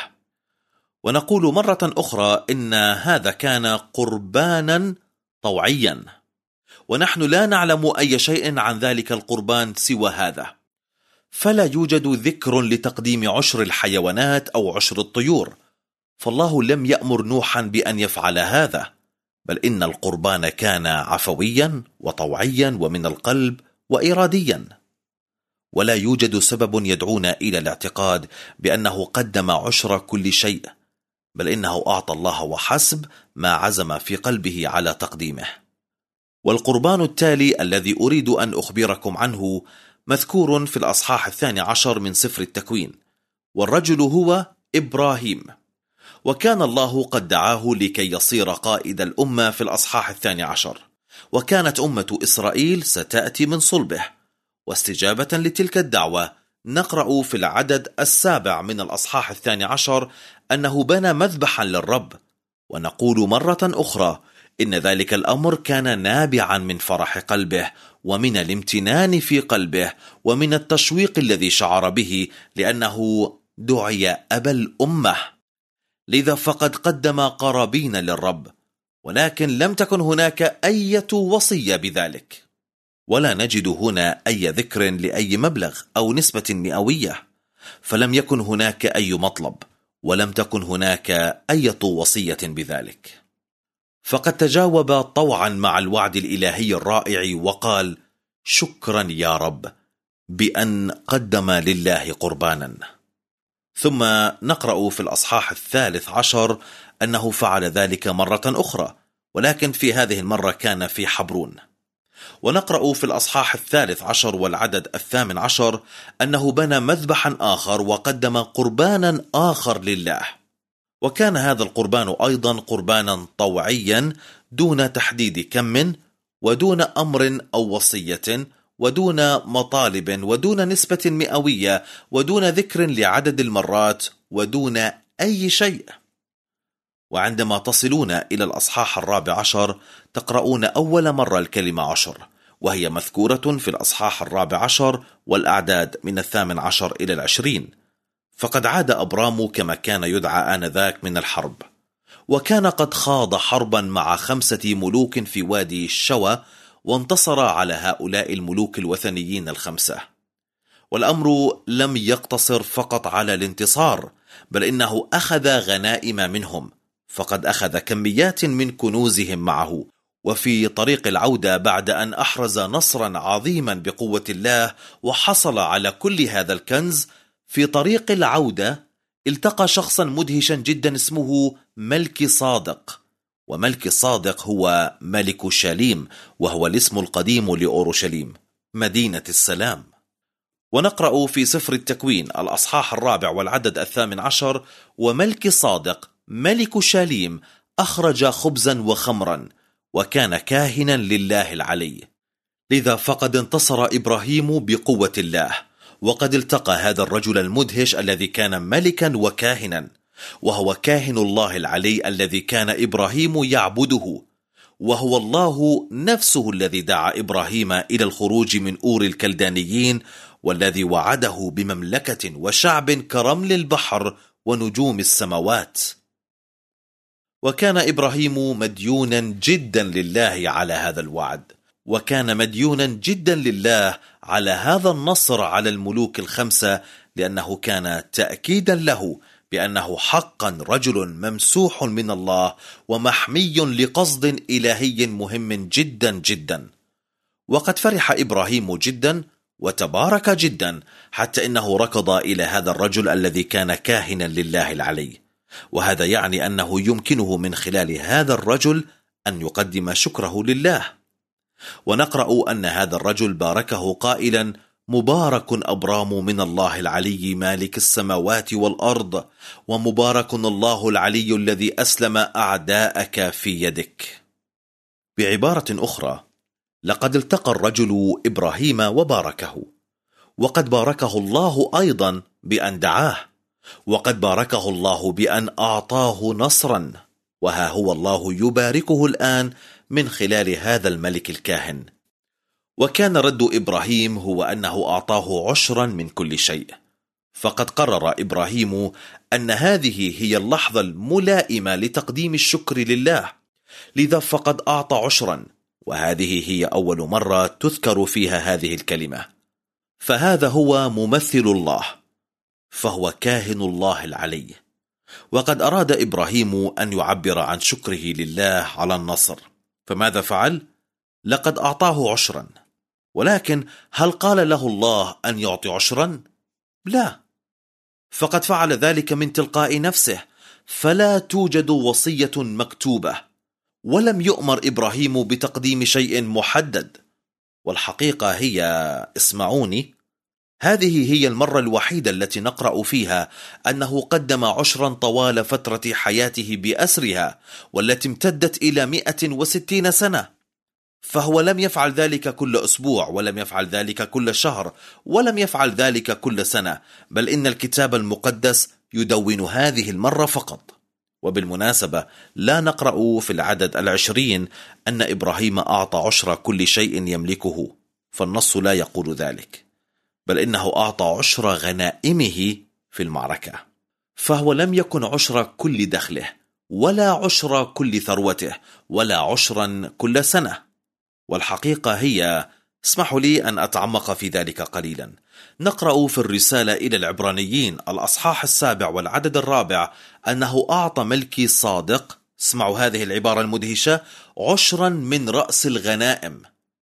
ونقول مرة أخرى إن هذا كان قربانا طوعيا، ونحن لا نعلم أي شيء عن ذلك القربان سوى هذا، فلا يوجد ذكر لتقديم عشر الحيوانات أو عشر الطيور، فالله لم يأمر نوحا بأن يفعل هذا، بل إن القربان كان عفويا وطوعيا ومن القلب وإراديا، ولا يوجد سبب يدعونا إلى الاعتقاد بأنه قدم عشر كل شيء، بل إنه أعطى الله وحسب ما عزم في قلبه على تقديمه. والقربان التالي الذي أريد أن أخبركم عنه مذكور في الأصحاح الثاني عشر من سفر التكوين، والرجل هو إبراهيم. وكان الله قد دعاه لكي يصير قائد الأمة في الأصحاح الثاني عشر، وكانت أمة إسرائيل ستأتي من صلبه. واستجابة لتلك الدعوة نقرأ في العدد السابع من الأصحاح الثاني عشر أنه بنى مذبحا للرب. ونقول مرة أخرى إن ذلك الأمر كان نابعا من فرح قلبه ومن الامتنان في قلبه ومن التشويق الذي شعر به، لأنه دعي أبا الأمة. لذا فقد قدم قرابين للرب، ولكن لم تكن هناك أي وصية بذلك، ولا نجد هنا أي ذكر لأي مبلغ أو نسبة مئوية، فلم يكن هناك أي مطلب، ولم تكن هناك أي وصية بذلك. فقد تجاوب طوعا مع الوعد الإلهي الرائع وقال: شكرا يا رب بأن قدم لله قربانا. ثم نقرأ في الأصحاح الثالث عشر أنه فعل ذلك مرة أخرى، ولكن في هذه المرة كان في حبرون. ونقرأ في الأصحاح الثالث عشر والعدد الثامن عشر أنه بنى مذبحا آخر وقدم قربانا آخر لله. وكان هذا القربان أيضا قربانا طوعيا دون تحديد كم، ودون أمر أو وصية، ودون مطالب، ودون نسبة مئوية، ودون ذكر لعدد المرات، ودون أي شيء. وعندما تصلون إلى الأصحاح الرابع عشر تقرؤون أول مرة الكلمة عشر، وهي مذكورة في الأصحاح الرابع عشر والأعداد من الثامن عشر إلى العشرين. فقد عاد أبرام كما كان يدعى آنذاك من الحرب، وكان قد خاض حربا مع خمسة ملوك في وادي الشوى، وانتصر على هؤلاء الملوك الوثنيين الخمسة. والأمر لم يقتصر فقط على الانتصار، بل إنه أخذ غنائم منهم، فقد أخذ كميات من كنوزهم معه. وفي طريق العودة بعد أن أحرز نصرا عظيما بقوة الله وحصل على كل هذا الكنز، في طريق العودة التقى شخصا مدهشا جدا اسمه ملك صادق. وملك صادق هو ملك شاليم، وهو الاسم القديم لأورشليم مدينة السلام. ونقرأ في سفر التكوين الأصحاح الرابع والعدد الثامن عشر: وملك صادق ملك شاليم أخرج خبزا وخمرا، وكان كاهنا لله العلي. لذا فقد انتصر إبراهيم بقوة الله، وقد التقى هذا الرجل المدهش الذي كان ملكا وكاهنا، وهو كاهن الله العلي الذي كان إبراهيم يعبده، وهو الله نفسه الذي دعا إبراهيم إلى الخروج من أور الكلدانيين، والذي وعده بمملكة وشعب كرمل البحر ونجوم السماوات. وكان إبراهيم مديونا جدا لله على هذا الوعد، وكان مديونا جدا لله على هذا النصر على الملوك الخمسة، لأنه كان تأكيدا له بأنه حقا رجل ممسوح من الله ومحمي لقصد إلهي مهم جدا جدا. وقد فرح إبراهيم جدا وتبارك جدا، حتى إنه ركض إلى هذا الرجل الذي كان كاهنا لله العلي. وهذا يعني أنه يمكنه من خلال هذا الرجل أن يقدم شكره لله. ونقرأ أن هذا الرجل باركه قائلا: مبارك أبرام من الله العلي مالك السماوات والأرض، ومبارك الله العلي الذي أسلم أعداءك في يدك. بعبارة أخرى، لقد التقى الرجل إبراهيم وباركه، وقد باركه الله أيضا بأن دعاه، وقد باركه الله بأن أعطاه نصرا، وها هو الله يباركه الآن من خلال هذا الملك الكاهن. وكان رد إبراهيم هو أنه أعطاه عشرا من كل شيء، فقد قرر إبراهيم أن هذه هي اللحظة الملائمة لتقديم الشكر لله، لذا فقد أعطى عشرا، وهذه هي أول مرة تذكر فيها هذه الكلمة. فهذا هو ممثل الله، فهو كاهن الله العلي. وقد أراد إبراهيم أن يعبر عن شكره لله على النصر، فماذا فعل؟ لقد أعطاه عشرا، ولكن هل قال له الله أن يعطي عشرا؟ لا، فقد فعل ذلك من تلقاء نفسه، فلا توجد وصية مكتوبة، ولم يؤمر إبراهيم بتقديم شيء محدد. والحقيقة هي، اسمعوني، هذه هي المرة الوحيدة التي نقرأ فيها أنه قدم عشرا طوال فترة حياته بأسرها، والتي امتدت إلى مئة وستين سنة. فهو لم يفعل ذلك كل أسبوع، ولم يفعل ذلك كل شهر، ولم يفعل ذلك كل سنة، بل إن الكتاب المقدس يدون هذه المرة فقط. وبالمناسبة لا نقرأ في العدد العشرين أن إبراهيم أعطى عشر كل شيء يملكه، فالنص لا يقول ذلك، بل إنه أعطى عشر غنائمه في المعركة. فهو لم يكن عشر كل دخله، ولا عشر كل ثروته، ولا عشرا كل سنة. والحقيقة هي، اسمحوا لي أن أتعمق في ذلك قليلا. نقرأ في الرسالة إلى العبرانيين الأصحاح السابع والعدد الرابع أنه أعطى ملكي صادق، اسمعوا هذه العبارة المدهشة، عشرا من رأس الغنائم.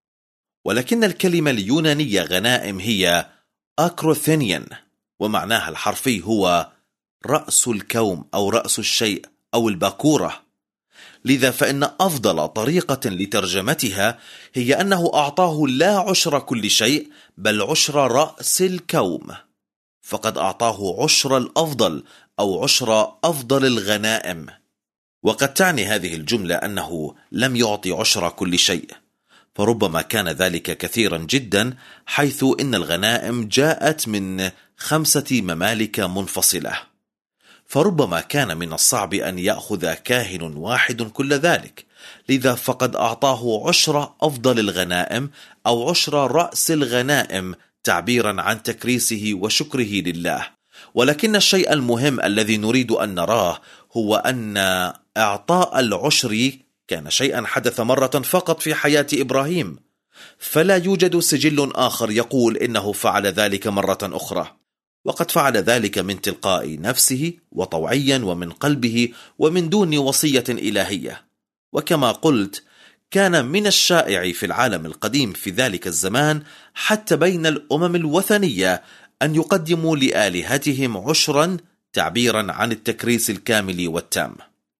ولكن الكلمة اليونانية غنائم هي أكروثينيان، ومعناها الحرفي هو رأس الكوم أو رأس الشيء أو الباكورة. لذا فإن أفضل طريقة لترجمتها هي أنه أعطاه لا عشر كل شيء، بل عشر رأس الكوم، فقد أعطاه عشر الأفضل أو عشر أفضل الغنائم. وقد تعني هذه الجملة أنه لم يعطي عشر كل شيء، فربما كان ذلك كثيرا جدا، حيث إن الغنائم جاءت من خمسة ممالك منفصلة، فربما كان من الصعب أن يأخذ كاهن واحد كل ذلك. لذا فقد أعطاه عشر أفضل الغنائم أو عشر رأس الغنائم، تعبيرا عن تكريسه وشكره لله. ولكن الشيء المهم الذي نريد أن نراه هو أن إعطاء العشر كان شيئا حدث مرة فقط في حياة إبراهيم، فلا يوجد سجل آخر يقول إنه فعل ذلك مرة أخرى. وقد فعل ذلك من تلقاء نفسه وطوعيا ومن قلبه ومن دون وصية إلهية. وكما قلت، كان من الشائع في العالم القديم في ذلك الزمان حتى بين الأمم الوثنية أن يقدموا لآلهتهم عشرا، تعبيرا عن التكريس الكامل والتام.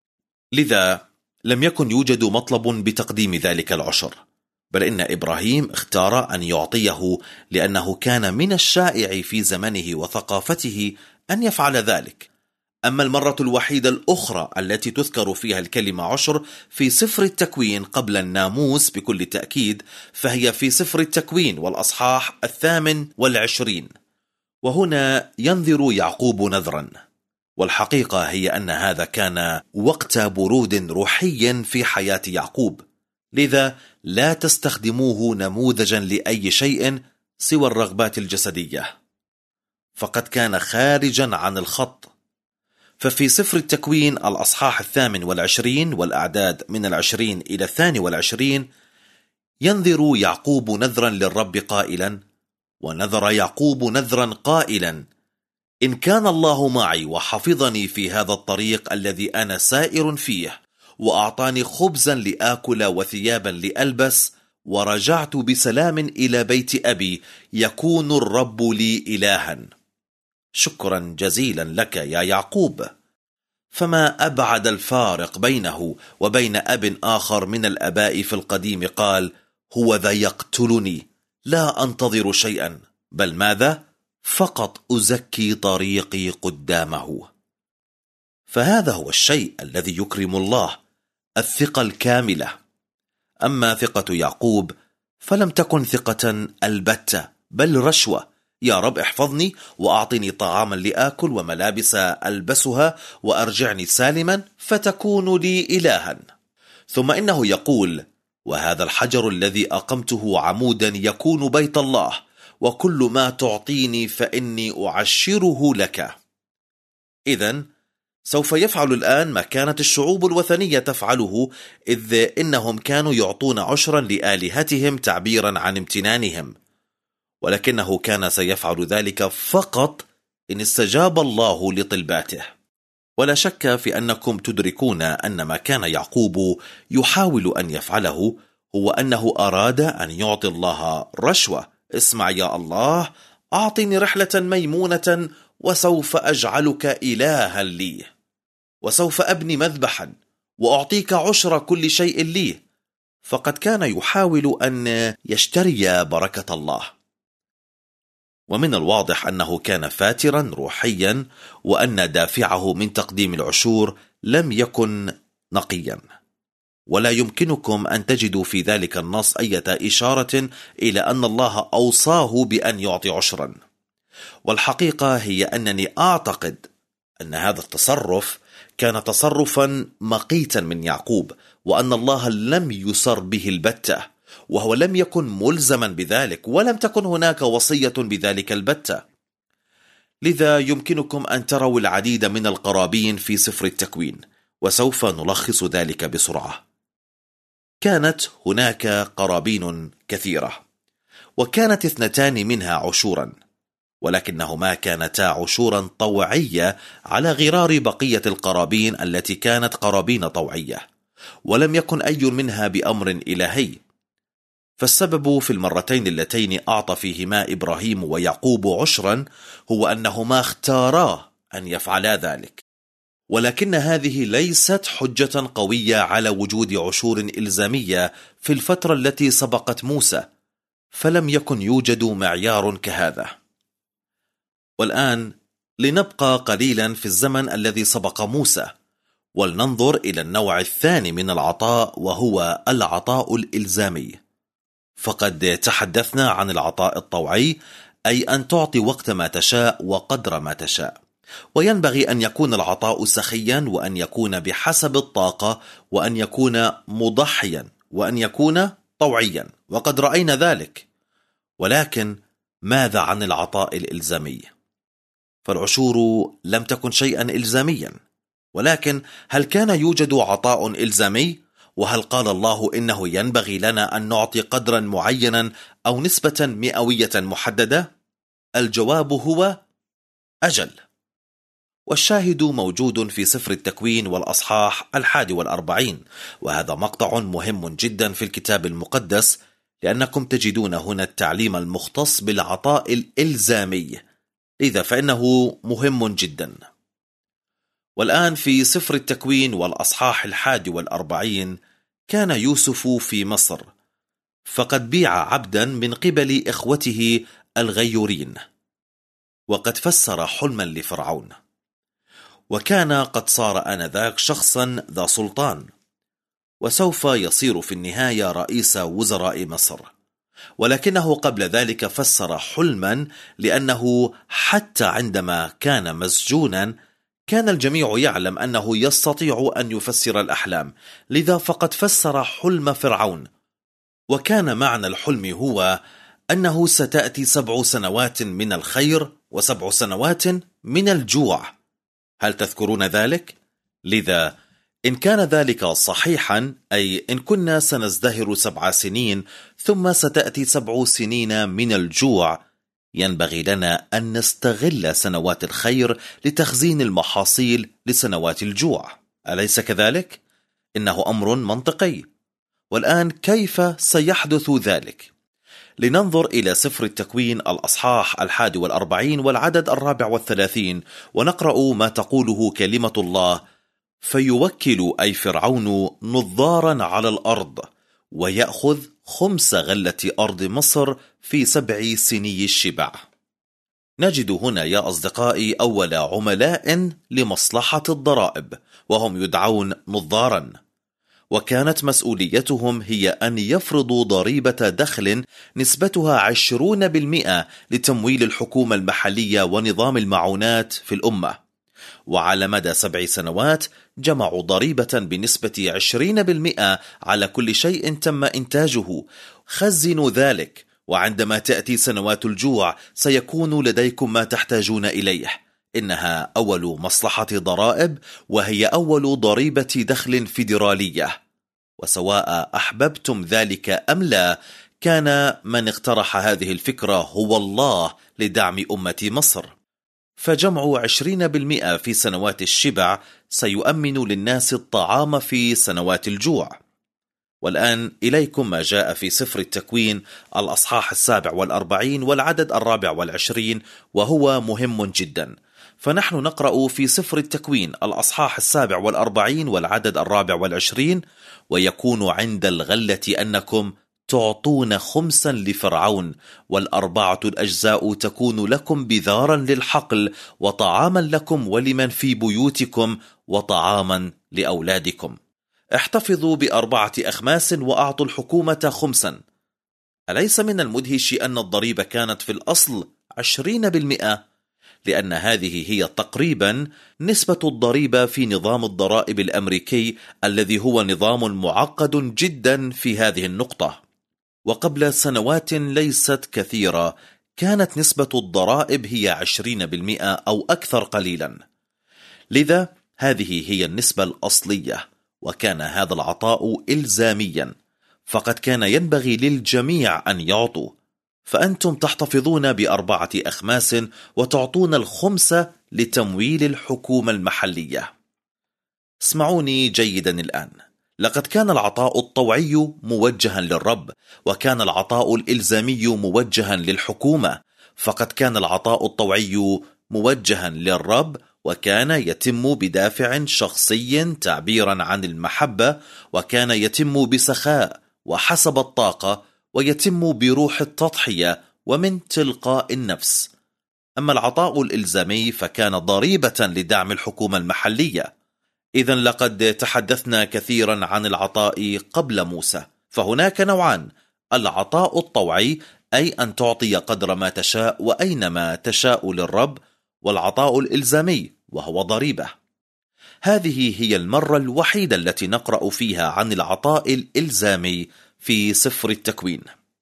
لذا لم يكن يوجد مطلب بتقديم ذلك العشر، بل إن إبراهيم اختار أن يعطيه لأنه كان من الشائع في زمنه وثقافته أن يفعل ذلك. أما المرة الوحيدة الأخرى التي تذكر فيها الكلمة عشر في سفر التكوين قبل الناموس بكل تأكيد، فهي في سفر التكوين والأصحاح الثامن والعشرين. وهنا ينذر يعقوب نذرا، والحقيقة هي أن هذا كان وقت برود روحي في حياة يعقوب، لذا لا تستخدموه نموذجا لأي شيء سوى الرغبات الجسدية، فقد كان خارجا عن الخط. ففي سفر التكوين الأصحاح الثامن والعشرين والأعداد من العشرين إلى الثاني والعشرين ينذر يعقوب نذرا للرب قائلا: ونذر يعقوب نذرا قائلا: إن كان الله معي وحفظني في هذا الطريق الذي أنا سائر فيه، وأعطاني خبزا لآكل وثيابا لألبس، ورجعت بسلام إلى بيت أبي، يكون الرب لي إلها. شكرا جزيلا لك يا يعقوب. فما أبعد الفارق بينه وبين أب آخر من الأباء في القديم قال: هو ذا يقتلني، لا أنتظر شيئا، بل ماذا؟ فقط أزكي طريقي قدامه. فهذا هو الشيء الذي يكرم الله، الثقة الكاملة. أما ثقة يعقوب فلم تكن ثقة البتة، بل رشوة. يا رب احفظني وأعطني طعاما لآكل وملابس ألبسها وأرجعني سالما فتكون لي إلها. ثم إنه يقول: وهذا الحجر الذي أقمته عمودا يكون بيت الله، وكل ما تعطيني فإني أعشره لك. إذن سوف يفعل الآن ما كانت الشعوب الوثنية تفعله، إذ إنهم كانوا يعطون عشرا لآلهتهم تعبيرا عن امتنانهم، ولكنه كان سيفعل ذلك فقط إن استجاب الله لطلباته. ولا شك في أنكم تدركون أن ما كان يعقوب يحاول أن يفعله هو أنه أراد أن يعطي الله رشوة. اسمع يا الله، أعطني رحلة ميمونة وسوف أجعلك إلها لي، وسوف أبني مذبحا وأعطيك عشر كل شيء لي، فقد كان يحاول أن يشتري بركة الله. ومن الواضح أنه كان فاترا روحيا، وأن دافعه من تقديم العشور لم يكن نقيا، ولا يمكنكم أن تجدوا في ذلك النص أي إشارة إلى أن الله أوصاه بأن يعطي عشرا. والحقيقة هي أنني أعتقد أن هذا التصرف كان تصرفا مقيتا من يعقوب، وأن الله لم يسر به البتة، وهو لم يكن ملزما بذلك، ولم تكن هناك وصية بذلك البتة. لذا يمكنكم أن تروا العديد من القرابين في سفر التكوين، وسوف نلخص ذلك بسرعة. كانت هناك قرابين كثيرة، وكانت اثنتان منها عشورا، ولكنهما كانتا عشورا طوعية على غرار بقية القرابين التي كانت قرابين طوعية، ولم يكن أي منها بأمر إلهي. فالسبب في المرتين اللتين أعطى فيهما إبراهيم ويعقوب عشرا هو أنهما اختارا أن يفعلا ذلك، ولكن هذه ليست حجة قوية على وجود عشور إلزامية في الفترة التي سبقت موسى، فلم يكن يوجد معيار كهذا. والآن لنبقى قليلا في الزمن الذي سبق موسى، ولننظر إلى النوع الثاني من العطاء، وهو العطاء الإلزامي. فقد تحدثنا عن العطاء الطوعي، أي أن تعطي وقت ما تشاء وقدر ما تشاء، وينبغي أن يكون العطاء سخيا، وأن يكون بحسب الطاقة، وأن يكون مضحيا، وأن يكون طوعيا، وقد رأينا ذلك. ولكن ماذا عن العطاء الإلزامي؟ فالعشور لم تكن شيئا إلزاميا، ولكن هل كان يوجد عطاء إلزامي؟ وهل قال الله إنه ينبغي لنا أن نعطي قدرا معينا أو نسبة مئوية محددة؟ الجواب هو أجل. والشاهد موجود في سفر التكوين والأصحاح الحادي والأربعين، وهذا مقطع مهم جدا في الكتاب المقدس، لأنكم تجدون هنا التعليم المختص بالعطاء الإلزامي، إذا فإنه مهم جدا. والآن في سفر التكوين والأصحاح الحادي والأربعين، كان يوسف في مصر، فقد بيع عبدا من قبل إخوته الغيورين، وقد فسر حلما لفرعون، وكان قد صار آنذاك شخصا ذا سلطان، وسوف يصير في النهاية رئيس وزراء مصر. ولكنه قبل ذلك فسر حلما، لأنه حتى عندما كان مسجونا كان الجميع يعلم أنه يستطيع أن يفسر الأحلام، لذا فقد فسر حلم فرعون. وكان معنى الحلم هو أنه ستأتي سبع سنوات من الخير وسبع سنوات من الجوع. هل تذكرون ذلك؟ لذا إن كان ذلك صحيحا، أي إن كنا سنزدهر سبع سنين ثم ستأتي سبع سنين من الجوع، ينبغي لنا أن نستغل سنوات الخير لتخزين المحاصيل لسنوات الجوع، أليس كذلك؟ إنه أمر منطقي. والآن كيف سيحدث ذلك؟ لننظر إلى سفر التكوين الأصحاح الحادي والأربعين والعدد الرابع والثلاثين، ونقرأ ما تقوله كلمة الله: فيوكل أي فرعون نظارا على الأرض، ويأخذ خمس غلة أرض مصر في سبع سني الشبع. نجد هنا يا أصدقائي أول عملاء لمصلحة الضرائب، وهم يدعون نظارا، وكانت مسؤوليتهم هي أن يفرضوا ضريبة دخل نسبتها عشرون بالمئة لتمويل الحكومة المحلية ونظام المعونات في الأمة. وعلى مدى سبع سنوات جمعوا ضريبة بنسبة عشرين بالمئة على كل شيء تم إنتاجه. خزنوا ذلك، وعندما تأتي سنوات الجوع سيكون لديكم ما تحتاجون إليه. إنها أول مصلحة ضرائب، وهي أول ضريبة دخل فيدرالية، وسواء أحببتم ذلك أم لا، كان من اقترح هذه الفكرة هو الله لدعم أمة مصر. فجمع عشرين بالمئة في سنوات الشبع سيؤمن للناس الطعام في سنوات الجوع. والآن إليكم ما جاء في سفر التكوين الأصحاح السابع والأربعين والعدد الرابع والعشرين، وهو مهم جدا. فنحن نقرأ في سفر التكوين الأصحاح السابع والأربعين والعدد الرابع والعشرين: ويكون عند الغلة أنكم تعطون خمسا لفرعون، والأربعة الأجزاء تكون لكم بذارا للحقل، وطعاما لكم ولمن في بيوتكم، وطعاما لأولادكم. احتفظوا بأربعة أخماس وأعطوا الحكومة خمسا. أليس من المدهش أن الضريبة كانت في الأصل عشرين بالمئة؟ لأن هذه هي تقريبا نسبة الضريبة في نظام الضرائب الأمريكي، الذي هو نظام معقد جدا في هذه النقطة. وقبل سنوات ليست كثيرة كانت نسبة الضرائب هي عشرين بالمئة أو أكثر قليلا. لذا هذه هي النسبة الأصلية، وكان هذا العطاء إلزاميا، فقد كان ينبغي للجميع أن يعطوا. فأنتم تحتفظون بأربعة أخماس وتعطون الخمسة لتمويل الحكومة المحلية. اسمعوني جيدا الآن. لقد كان العطاء الطوعي موجها للرب، وكان العطاء الإلزامي موجها للحكومة. فقد كان العطاء الطوعي موجها للرب، وكان يتم بدافع شخصي تعبيرا عن المحبة، وكان يتم بسخاء وحسب الطاقة، ويتم بروح التضحية ومن تلقاء النفس. أما العطاء الإلزامي فكان ضريبة لدعم الحكومة المحلية. إذن لقد تحدثنا كثيرا عن العطاء قبل موسى، فهناك نوعان: العطاء الطوعي، أي أن تعطي قدر ما تشاء وأينما تشاء للرب، والعطاء الإلزامي وهو ضريبة. هذه هي المرة الوحيدة التي نقرأ فيها عن العطاء الإلزامي في سفر التكوين.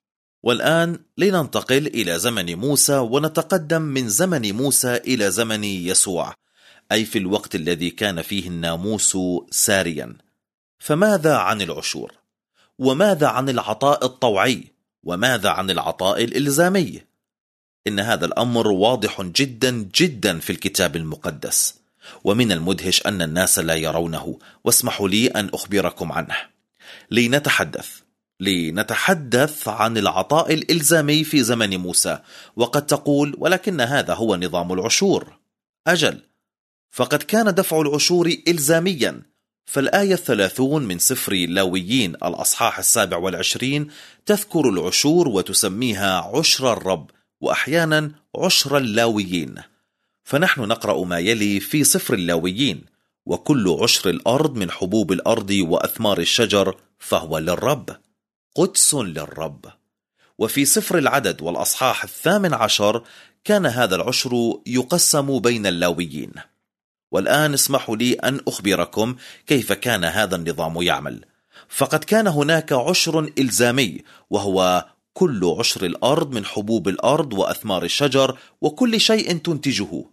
والآن لننتقل إلى زمن موسى، ونتقدم من زمن موسى إلى زمن يسوع، أي في الوقت الذي كان فيه الناموس ساريا. فماذا عن العشور؟ وماذا عن العطاء الطوعي؟ وماذا عن العطاء الإلزامي؟ إن هذا الأمر واضح جدا جدا في الكتاب المقدس، ومن المدهش أن الناس لا يرونه، واسمحوا لي أن أخبركم عنه. لنتحدث لنتحدث عن العطاء الإلزامي في زمن موسى. وقد تقول: ولكن هذا هو نظام العشور. أجل، فقد كان دفع العشور إلزاميا. فالآية الثلاثون من سفر اللاويين الأصحاح السابع والعشرين تذكر العشور وتسميها عشر الرب، وأحيانا عشر اللاويين. فنحن نقرأ ما يلي في سفر اللاويين: وكل عشر الأرض من حبوب الأرض وأثمار الشجر فهو للرب، قدس للرب. وفي سفر العدد والأصحاح الثامن عشر كان هذا العشر يقسم بين اللاويين. والآن اسمحوا لي أن أخبركم كيف كان هذا النظام يعمل. فقد كان هناك عشر إلزامي، وهو كل عشر الأرض من حبوب الأرض وأثمار الشجر وكل شيء تنتجه،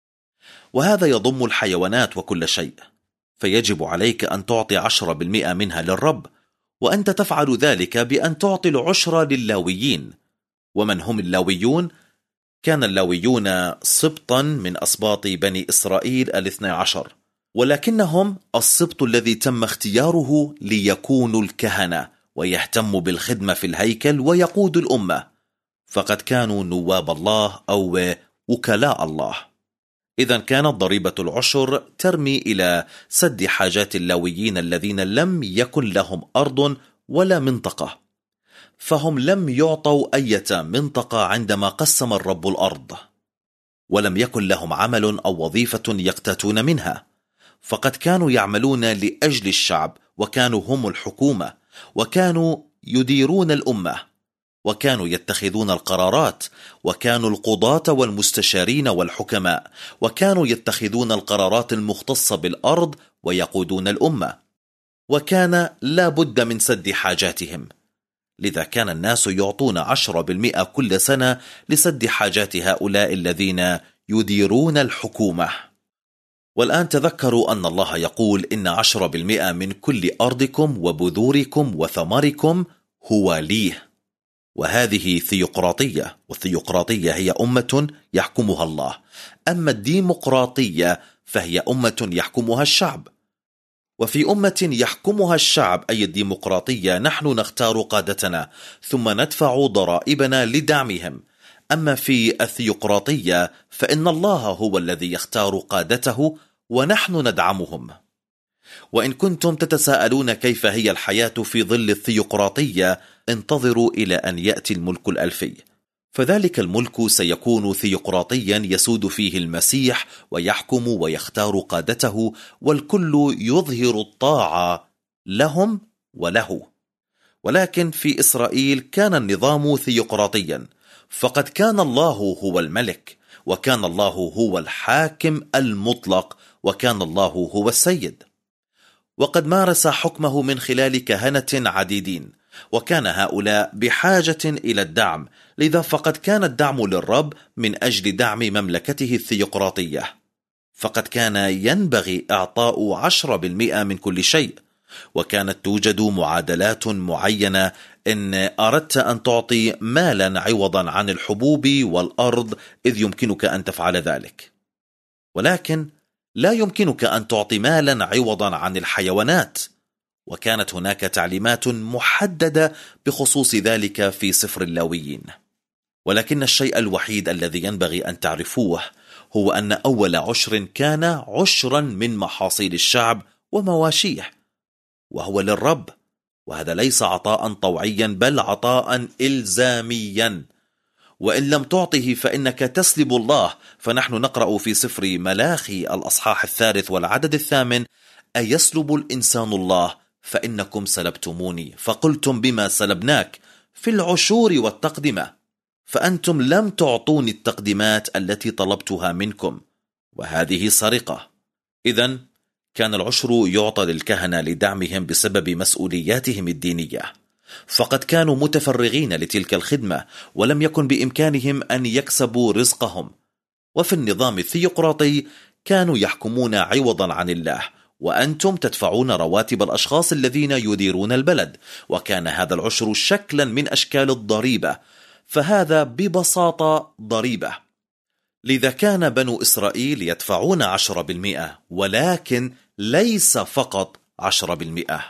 وهذا يضم الحيوانات وكل شيء. فيجب عليك أن تعطي عشرة بالمئة منها للرب، وأنت تفعل ذلك بأن تعطي العشر للاويين. ومن هم اللاويون؟ كان اللاويون سبطا من أسباط بني إسرائيل الاثنى عشر، ولكنهم السبط الذي تم اختياره ليكونوا الكهنة ويهتموا بالخدمة في الهيكل ويقودوا الأمة، فقد كانوا نواب الله أو وكلاء الله. إذا كانت ضريبة العشر ترمي إلى سد حاجات اللاويين الذين لم يكن لهم أرض ولا منطقة، فهم لم يعطوا أي منطقة عندما قسم الرب الأرض، ولم يكن لهم عمل أو وظيفة يقتاتون منها، فقد كانوا يعملون لأجل الشعب، وكانوا هم الحكومة، وكانوا يديرون الأمة، وكانوا يتخذون القرارات، وكانوا القضاة والمستشارين والحكماء، وكانوا يتخذون القرارات المختصة بالأرض ويقودون الأمة، وكان لا بد من سد حاجاتهم. لذا كان الناس يعطون عشرة بالمئة كل سنة لسد حاجات هؤلاء الذين يديرون الحكومة. والآن تذكروا أن الله يقول: إن عشرة بالمئة من كل أرضكم وبذوركم وثمركم هو لي. وهذه ثيوقراطية، والثيوقراطية هي أمة يحكمها الله. أما الديمقراطية فهي أمة يحكمها الشعب. وفي أمة يحكمها الشعب أي الديمقراطية نحن نختار قادتنا، ثم ندفع ضرائبنا لدعمهم. أما في الثيوقراطية فإن الله هو الذي يختار قادته ونحن ندعمهم. وإن كنتم تتساءلون كيف هي الحياة في ظل الثيوقراطية، انتظروا إلى أن يأتي الملك الألفي، فذلك الملك سيكون ثيوقراطيا يسود فيه المسيح ويحكم ويختار قادته، والكل يظهر الطاعة لهم وله. ولكن في إسرائيل كان النظام ثيوقراطيا، فقد كان الله هو الملك، وكان الله هو الحاكم المطلق، وكان الله هو السيد، وقد مارس حكمه من خلال كهنة عديدين، وكان هؤلاء بحاجة إلى الدعم، لذا فقد كان الدعم للرب من أجل دعم مملكته الثيوقراطية، فقد كان ينبغي إعطاء عشرة بالمئة من كل شيء، وكانت توجد معادلات معينة إن أردت أن تعطي مالا عوضا عن الحبوب والأرض إذ يمكنك أن تفعل ذلك، ولكن لا يمكنك أن تعطي مالا عوضا عن الحيوانات، وكانت هناك تعليمات محددة بخصوص ذلك في سفر اللاويين. ولكن الشيء الوحيد الذي ينبغي أن تعرفوه هو أن أول عشر كان عشرا من محاصيل الشعب ومواشيه، وهو للرب، وهذا ليس عطاء طوعيا بل عطاء إلزاميا، وإن لم تعطه فإنك تسلب الله. فنحن نقرأ في سفر ملاخي الأصحاح الثالث والعدد الثامن: أيسلب الإنسان الله؟ فإنكم سلبتموني، فقلتم بما سلبناك؟ في العشور والتقدمة، فأنتم لم تعطوني التقدمات التي طلبتها منكم، وهذه سرقة. إذن كان العشر يعطى للكهنة لدعمهم بسبب مسؤولياتهم الدينية، فقد كانوا متفرغين لتلك الخدمة، ولم يكن بإمكانهم أن يكسبوا رزقهم. وفي النظام الثيوقراطي كانوا يحكمون عوضا عن الله، وأنتم تدفعون رواتب الأشخاص الذين يديرون البلد، وكان هذا العشر شكلا من أشكال الضريبة، فهذا ببساطة ضريبة. لذا كان بنو إسرائيل يدفعون عشرة بالمئة، ولكن ليس فقط عشرة بالمئة.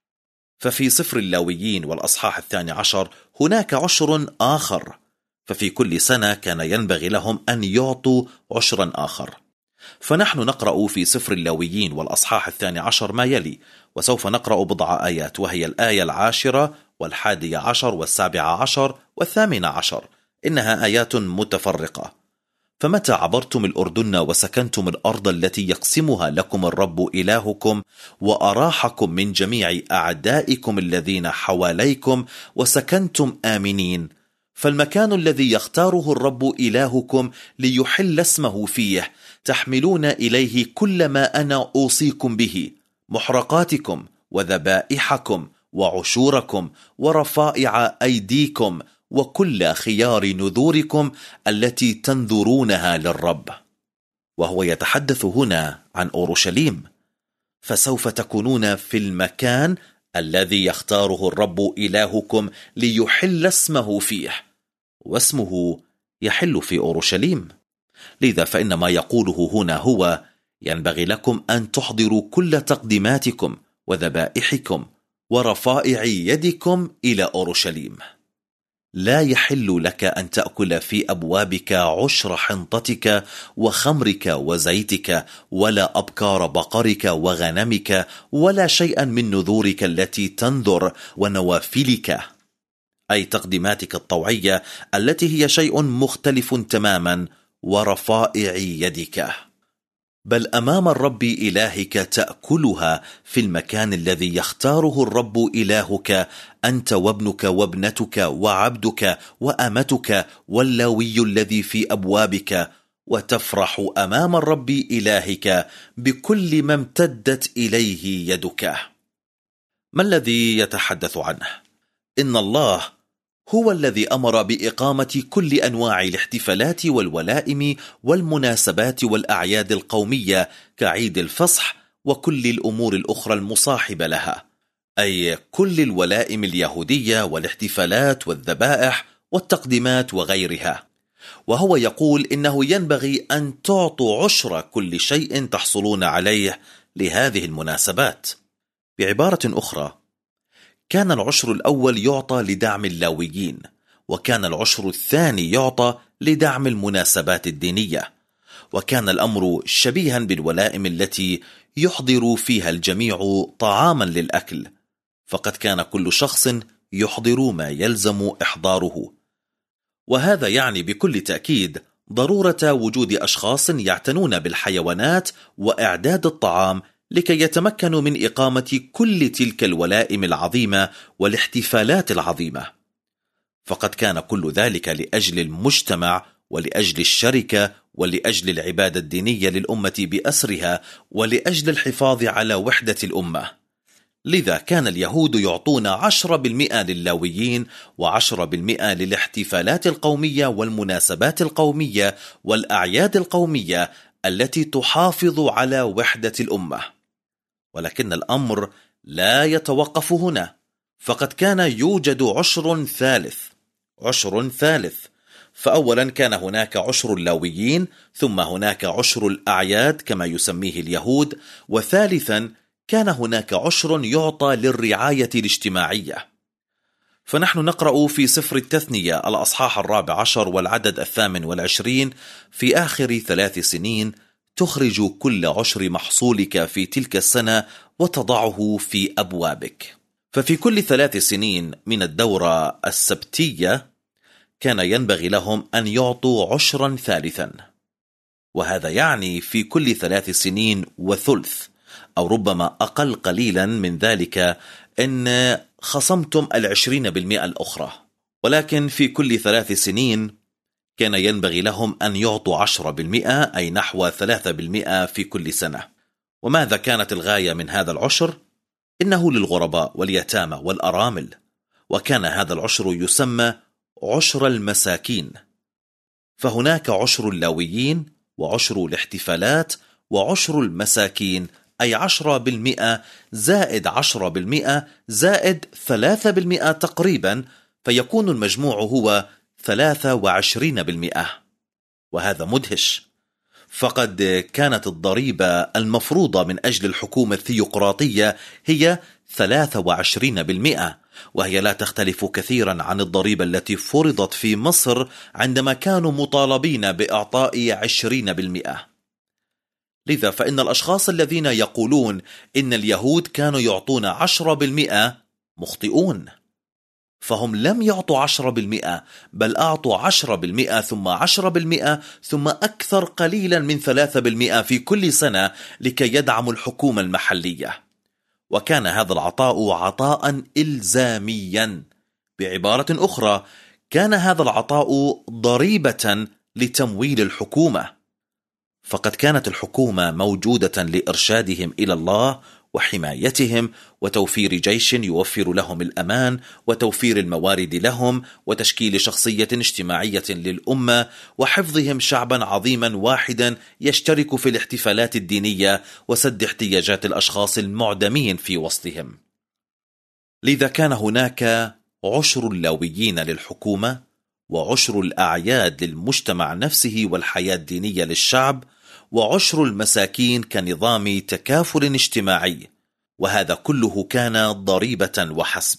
ففي سفر اللاويين والأصحاح الثاني عشر هناك عشر آخر، ففي كل سنة كان ينبغي لهم أن يعطوا عشرا آخر. فنحن نقرأ في سفر اللاويين والأصحاح الثاني عشر ما يلي، وسوف نقرأ بضع آيات، وهي الآية العاشرة والحادية عشر والسابعة عشر والثامنة عشر، إنها آيات متفرقة. فمتى عبرتم الأردن وسكنتم الأرض التي يقسمها لكم الرب إلهكم، وأراحكم من جميع أعدائكم الذين حواليكم، وسكنتم آمنين، فالمكان الذي يختاره الرب إلهكم ليحل اسمه فيه تحملون إليه كل ما أنا أوصيكم به، محرقاتكم وذبائحكم وعشوركم ورفائع أيديكم وكل خيار نذوركم التي تنذرونها للرب. وهو يتحدث هنا عن أورشليم، فسوف تكونون في المكان الذي يختاره الرب إلهكم ليحل اسمه فيه، واسمه يحل في أورشليم. لذا فإن ما يقوله هنا هو: ينبغي لكم أن تحضروا كل تقديماتكم وذبائحكم ورفائع يدكم إلى أورشليم. لا يحل لك أن تأكل في أبوابك عشر حنطتك وخمرك وزيتك، ولا أبكار بقرك وغنمك، ولا شيئا من نذورك التي تنذر ونوافلك، أي تقديماتك الطوعية التي هي شيء مختلف تماما، ورفائع يدك، بل أمام الرب إلهك تأكلها في المكان الذي يختاره الرب إلهك، أنت وابنك وابنتك وعبدك وأمتك واللاوي الذي في أبوابك، وتفرح أمام الرب إلهك بكل ما امتدت إليه يدك. ما الذي يتحدث عنه؟ إن الله هو الذي أمر بإقامة كل أنواع الاحتفالات والولائم والمناسبات والأعياد القومية كعيد الفصح وكل الأمور الأخرى المصاحبة لها، أي كل الولائم اليهودية والاحتفالات والذبائح والتقديمات وغيرها. وهو يقول إنه ينبغي أن تعطوا عشر كل شيء تحصلون عليه لهذه المناسبات. بعبارة أخرى، كان العشر الأول يعطى لدعم اللاويين، وكان العشر الثاني يعطى لدعم المناسبات الدينية، وكان الأمر شبيها بالولائم التي يحضر فيها الجميع طعاما للأكل، فقد كان كل شخص يحضر ما يلزم إحضاره. وهذا يعني بكل تأكيد ضرورة وجود أشخاص يعتنون بالحيوانات وإعداد الطعام لكي يتمكنوا من إقامة كل تلك الولائم العظيمة والاحتفالات العظيمة، فقد كان كل ذلك لأجل المجتمع ولأجل الشركة ولأجل العبادة الدينية للأمة بأسرها ولأجل الحفاظ على وحدة الأمة. لذا كان اليهود يعطون عشرة بالمئة للاويين وعشرة بالمئة للاحتفالات القومية والمناسبات القومية والأعياد القومية التي تحافظ على وحدة الأمة. ولكن الأمر لا يتوقف هنا، فقد كان يوجد عشر ثالث عشر ثالث فأولا كان هناك عشر اللاويين، ثم هناك عشر الأعياد كما يسميه اليهود، وثالثا كان هناك عشر يعطى للرعاية الاجتماعية. فنحن نقرأ في سفر التثنية الأصحاح الرابع عشر والعدد الثامن والعشرين: في آخر ثلاث سنين تخرج كل عشر محصولك في تلك السنة وتضعه في أبوابك. ففي كل ثلاث سنين من الدورة السبتية كان ينبغي لهم أن يعطوا عشرا ثالثا، وهذا يعني في كل ثلاث سنين وثلث، أو ربما أقل قليلا من ذلك إن خصمتم العشرين بالمئة الأخرى. ولكن في كل ثلاث سنين كان ينبغي لهم أن يعطوا عشرة بالمئة، أي نحو ثلاثة بالمئة في كل سنة. وماذا كانت الغاية من هذا العشر؟ إنه للغرباء واليتامى والأرامل، وكان هذا العشر يسمى عشر المساكين. فهناك عشر اللاويين وعشر الاحتفالات وعشر المساكين، أي عشرة بالمئة زائد عشرة بالمئة زائد ثلاثة بالمئة تقريبا، فيكون المجموع هو ثلاثة وعشرين بالمئة. وهذا مدهش، فقد كانت الضريبة المفروضة من أجل الحكومة الثيوقراطية هي ثلاثة وعشرين بالمئة، وهي لا تختلف كثيرا عن الضريبة التي فرضت في مصر عندما كانوا مطالبين بإعطاء عشرين بالمئة. لذا فإن الأشخاص الذين يقولون إن اليهود كانوا يعطون عشرة بالمئة مخطئون، فهم لم يعطوا عشرة بالمئة، بل أعطوا عشرة بالمئة ثم عشرة بالمئة ثم أكثر قليلا من ثلاثة بالمئة في كل سنة لكي يدعموا الحكومة المحلية. وكان هذا العطاء عطاء إلزاميا، بعبارة أخرى كان هذا العطاء ضريبة لتمويل الحكومة، فقد كانت الحكومة موجودة لإرشادهم إلى الله وحمايتهم وتوفير جيش يوفر لهم الأمان وتوفير الموارد لهم وتشكيل شخصية اجتماعية للأمة وحفظهم شعبا عظيما واحدا يشترك في الاحتفالات الدينية وسد احتياجات الأشخاص المعدمين في وسطهم. لذا كان هناك عشر اللاويين للحكومة وعشر الأعياد للمجتمع نفسه والحياة الدينية للشعب، وعشر المساكين كنظام تكافل اجتماعي، وهذا كله كان ضريبة وحسب.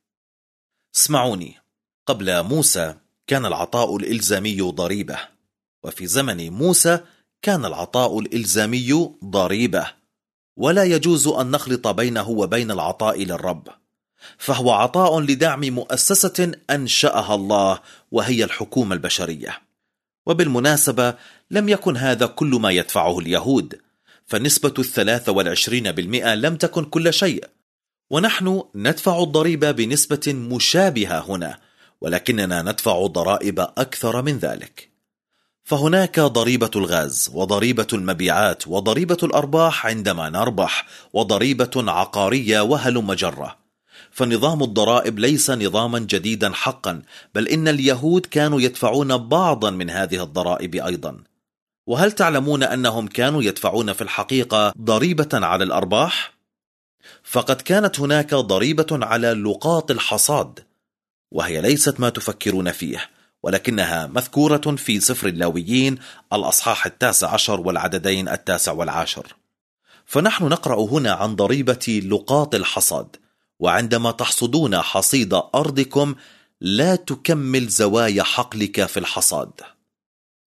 اسمعوني، قبل موسى كان العطاء الإلزامي ضريبة، وفي زمن موسى كان العطاء الإلزامي ضريبة، ولا يجوز أن نخلط بينه وبين العطاء للرب، فهو عطاء لدعم مؤسسة أنشأها الله وهي الحكومة البشرية. وبالمناسبة لم يكن هذا كل ما يدفعه اليهود، فنسبة الثلاثة والعشرين بالمئة لم تكن كل شيء، ونحن ندفع الضريبة بنسبة مشابهة هنا، ولكننا ندفع ضرائب أكثر من ذلك. فهناك ضريبة الغاز وضريبة المبيعات وضريبة الأرباح عندما نربح وضريبة عقارية وهلم جرة. فنظام الضرائب ليس نظاما جديدا حقا، بل إن اليهود كانوا يدفعون بعضا من هذه الضرائب أيضا. وهل تعلمون أنهم كانوا يدفعون في الحقيقة ضريبة على الأرباح؟ فقد كانت هناك ضريبة على لقاط الحصاد، وهي ليست ما تفكرون فيه، ولكنها مذكورة في سفر اللاويين الأصحاح التاسع عشر والعددين التاسع والعاشر. فنحن نقرأ هنا عن ضريبة لقاط الحصاد: وعندما تحصدون حصيد أرضكم لا تكمل زوايا حقلك في الحصاد.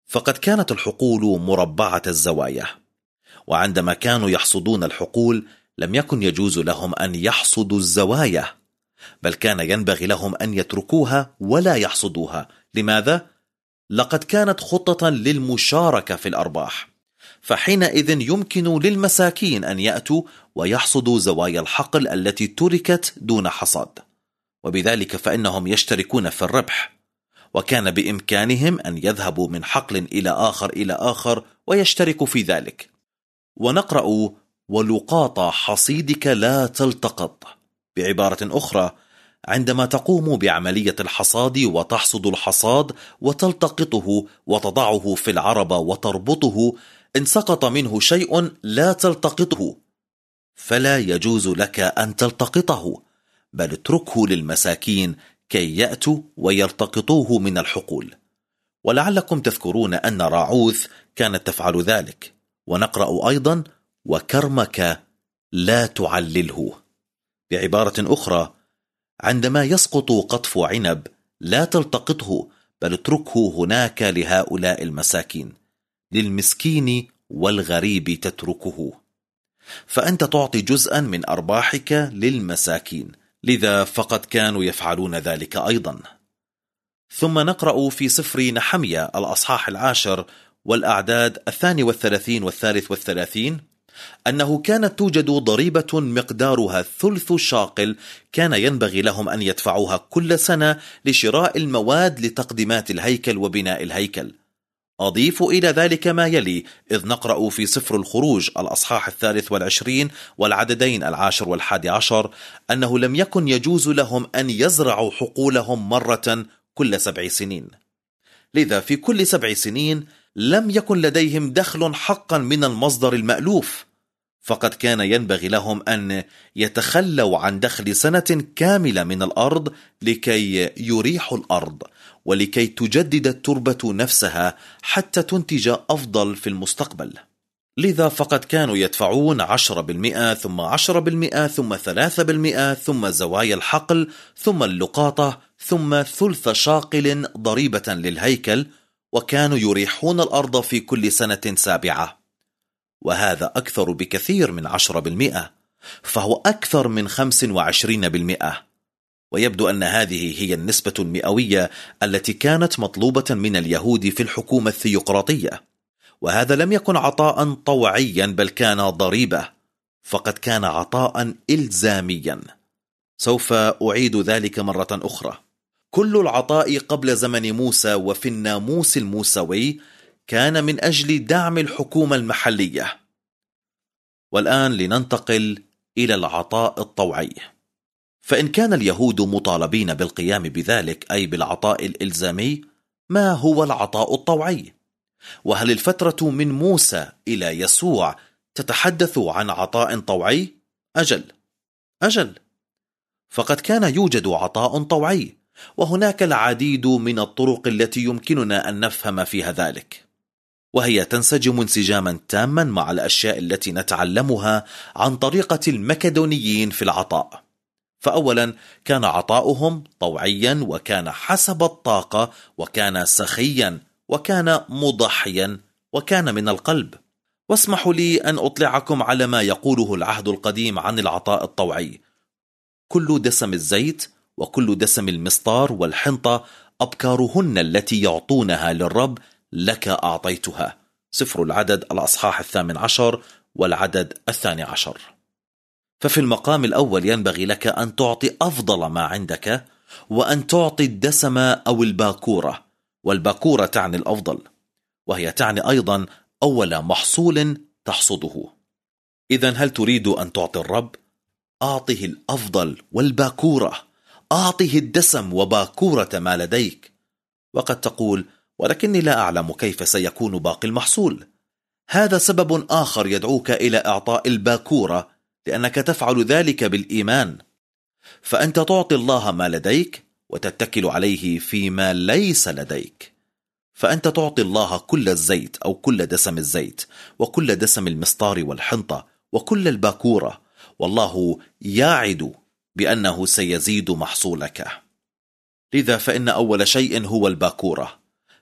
فقد كانت الحقول مربعة الزوايا، وعندما كانوا يحصدون الحقول لم يكن يجوز لهم أن يحصدوا الزوايا، بل كان ينبغي لهم أن يتركوها ولا يحصدوها. لماذا؟ لقد كانت خطة للمشاركة في الأرباح، فحينئذ يمكن للمساكين أن يأتوا ويحصدوا زوايا الحقل التي تركت دون حصاد، وبذلك فإنهم يشتركون في الربح، وكان بإمكانهم أن يذهبوا من حقل إلى آخر إلى آخر ويشتركوا في ذلك. ونقرأ: ولقاط حصيدك لا تلتقط. بعبارة أخرى، عندما تقوم بعملية الحصاد وتحصد الحصاد وتلتقطه وتضعه في العربة وتربطه، إن سقط منه شيء لا تلتقطه، فلا يجوز لك أن تلتقطه، بل اتركه للمساكين كي يأتوا ويلتقطوه من الحقول. ولعلكم تذكرون أن راعوث كانت تفعل ذلك. ونقرأ أيضا: وكرمك لا تعلله. بعبارة أخرى، عندما يسقط قطف عنب لا تلتقطه، بل اتركه هناك لهؤلاء المساكين، للمسكين والغريب تتركه. فأنت تعطي جزءا من أرباحك للمساكين، لذا فقد كانوا يفعلون ذلك أيضا. ثم نقرأ في سفر نحمية الأصحاح العاشر والأعداد الثاني والثلاثين والثالث والثلاثين أنه كانت توجد ضريبة مقدارها ثلث شاقل، كان ينبغي لهم أن يدفعوها كل سنة لشراء المواد لتقديمات الهيكل وبناء الهيكل. أضيف إلى ذلك ما يلي، إذ نقرأ في سفر الخروج الأصحاح الثالث والعشرين والعددين العاشر والحادي عشر أنه لم يكن يجوز لهم أن يزرعوا حقولهم مرة كل سبع سنين، لذا في كل سبع سنين لم يكن لديهم دخل حقا من المصدر المألوف، فقد كان ينبغي لهم أن يتخلوا عن دخل سنة كاملة من الأرض لكي يريحوا الأرض ولكي تجدد التربة نفسها حتى تنتج أفضل في المستقبل. لذا فقد كانوا يدفعون عشرة بالمئة ثم عشرة بالمئة ثم ثلاثة بالمئة ثم زوايا الحقل ثم اللقاطة ثم ثلث شاقل ضريبة للهيكل، وكانوا يريحون الأرض في كل سنة سابعة، وهذا أكثر بكثير من عشرة بالمئة، فهو أكثر من خمس وعشرين بالمئة. ويبدو أن هذه هي النسبة المئوية التي كانت مطلوبة من اليهود في الحكومة الثيوقراطية، وهذا لم يكن عطاء طوعيا بل كان ضريبة، فقد كان عطاء إلزاميا. سوف أعيد ذلك مرة أخرى. كل العطاء قبل زمن موسى وفي الناموس الموسوي كان من أجل دعم الحكومة المحلية. والآن لننتقل إلى العطاء الطوعي. فإن كان اليهود مطالبين بالقيام بذلك، أي بالعطاء الإلزامي، ما هو العطاء الطوعي؟ وهل الفترة من موسى إلى يسوع تتحدث عن عطاء طوعي؟ أجل أجل فقد كان يوجد عطاء طوعي، وهناك العديد من الطرق التي يمكننا أن نفهم فيها ذلك، وهي تنسجم انسجاما تاما مع الأشياء التي نتعلمها عن طريقة المكدونيين في العطاء. فأولا كان عطاؤهم طوعيا، وكان حسب الطاقة، وكان سخيا، وكان مضحيا، وكان من القلب. واسمحوا لي أن أطلعكم على ما يقوله العهد القديم عن العطاء الطوعي: كل دسم الزيت وكل دسم المسطار والحنطة أبكارهن التي يعطونها للرب لك أعطيتها. سفر العدد الأصحاح الثامن عشر والعدد الثاني عشر. ففي المقام الأول ينبغي لك أن تعطي أفضل ما عندك، وأن تعطي الدسم أو الباكورة، والباكورة تعني الأفضل، وهي تعني أيضا أول محصول تحصده. إذن هل تريد أن تعطي الرب؟ أعطه الأفضل والباكورة، أعطه الدسم وباكورة ما لديك. وقد تقول: ولكني لا أعلم كيف سيكون باقي المحصول. هذا سبب آخر يدعوك إلى إعطاء الباكورة، لأنك تفعل ذلك بالإيمان. فأنت تعطي الله ما لديك وتتكل عليه فيما ليس لديك. فأنت تعطي الله كل الزيت أو كل دسم الزيت وكل دسم المسطار والحنطة وكل الباكورة، والله يعد بأنه سيزيد محصولك. لذا فإن أول شيء هو الباكورة،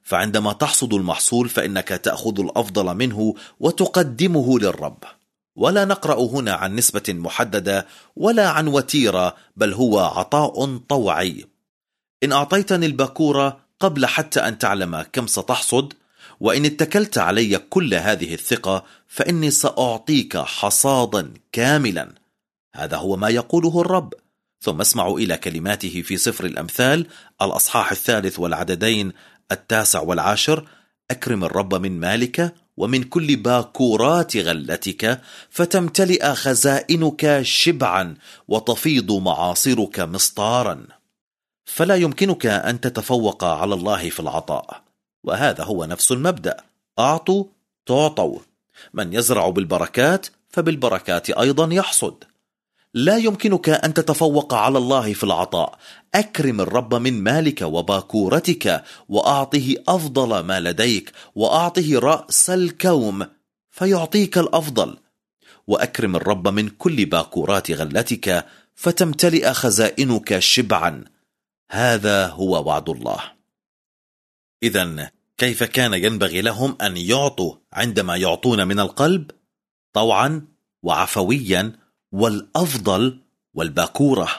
فعندما تحصد المحصول فإنك تأخذ الأفضل منه وتقدمه للرب. ولا نقرأ هنا عن نسبة محددة ولا عن وتيرة، بل هو عطاء طوعي. إن أعطيتني الباكورة قبل حتى أن تعلم كم ستحصد، وإن اتكلت علي كل هذه الثقة، فإني سأعطيك حصادا كاملا. هذا هو ما يقوله الرب. ثم اسمعوا إلى كلماته في سفر الأمثال الأصحاح الثالث والعددين التاسع والعاشر: أكرم الرب من مالك ومن كل باكورات غلتك، فتمتلئ خزائنك شبعا وتفيض معاصرك مسطارا. فلا يمكنك أن تتفوق على الله في العطاء، وهذا هو نفس المبدأ: أعطوا تعطوا. من يزرع بالبركات فبالبركات أيضا يحصد. لا يمكنك أن تتفوق على الله في العطاء. أكرم الرب من مالك وباكورتك، وأعطه أفضل ما لديك، وأعطه رأس الكوم فيعطيك الأفضل. وأكرم الرب من كل باكورات غلتك، فتمتلئ خزائنك شبعا. هذا هو وعد الله. إذن كيف كان ينبغي لهم أن يعطوا عندما يعطون من القلب؟ طوعا وعفويا، والأفضل والباكورة.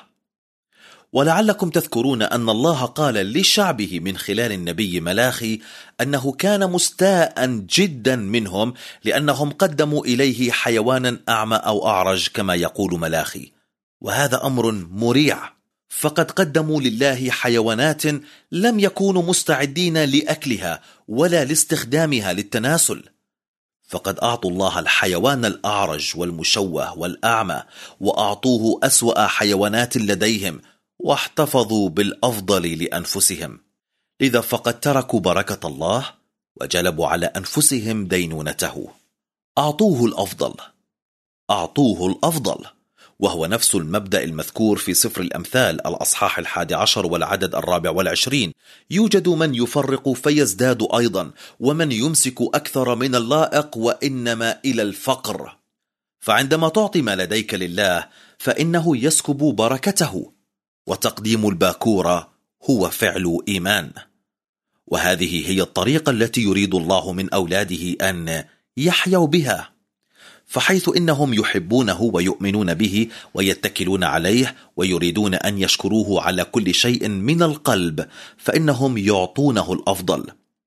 ولعلكم تذكرون أن الله قال لشعبه من خلال النبي ملاخي أنه كان مستاء جدا منهم لأنهم قدموا إليه حيوانا أعمى أو أعرج كما يقول ملاخي. وهذا أمر مريع، فقد قدموا لله حيوانات لم يكونوا مستعدين لأكلها ولا لاستخدامها للتناسل. فقد أعطوا الله الحيوان الأعرج والمشوه والأعمى، وأعطوه أسوأ حيوانات لديهم، واحتفظوا بالأفضل لأنفسهم. لذا فقد تركوا بركة الله وجلبوا على أنفسهم دينونته. أعطوه الأفضل، أعطوه الأفضل، وهو نفس المبدأ المذكور في سفر الأمثال الأصحاح الحادي عشر والعدد الرابع والعشرين: يوجد من يفرق فيزداد أيضا، ومن يمسك أكثر من اللائق، وإنما إلى الفقر. فعندما تعطي ما لديك لله فإنه يسكب بركته، وتقديم الباكورة هو فعل إيمان. وهذه هي الطريقة التي يريد الله من أولاده أن يحيوا بها. فحيث إنهم يحبونه ويؤمنون به ويتكلون عليه ويريدون أن يشكروه على كل شيء من القلب، فإنهم يعطونه الأفضل.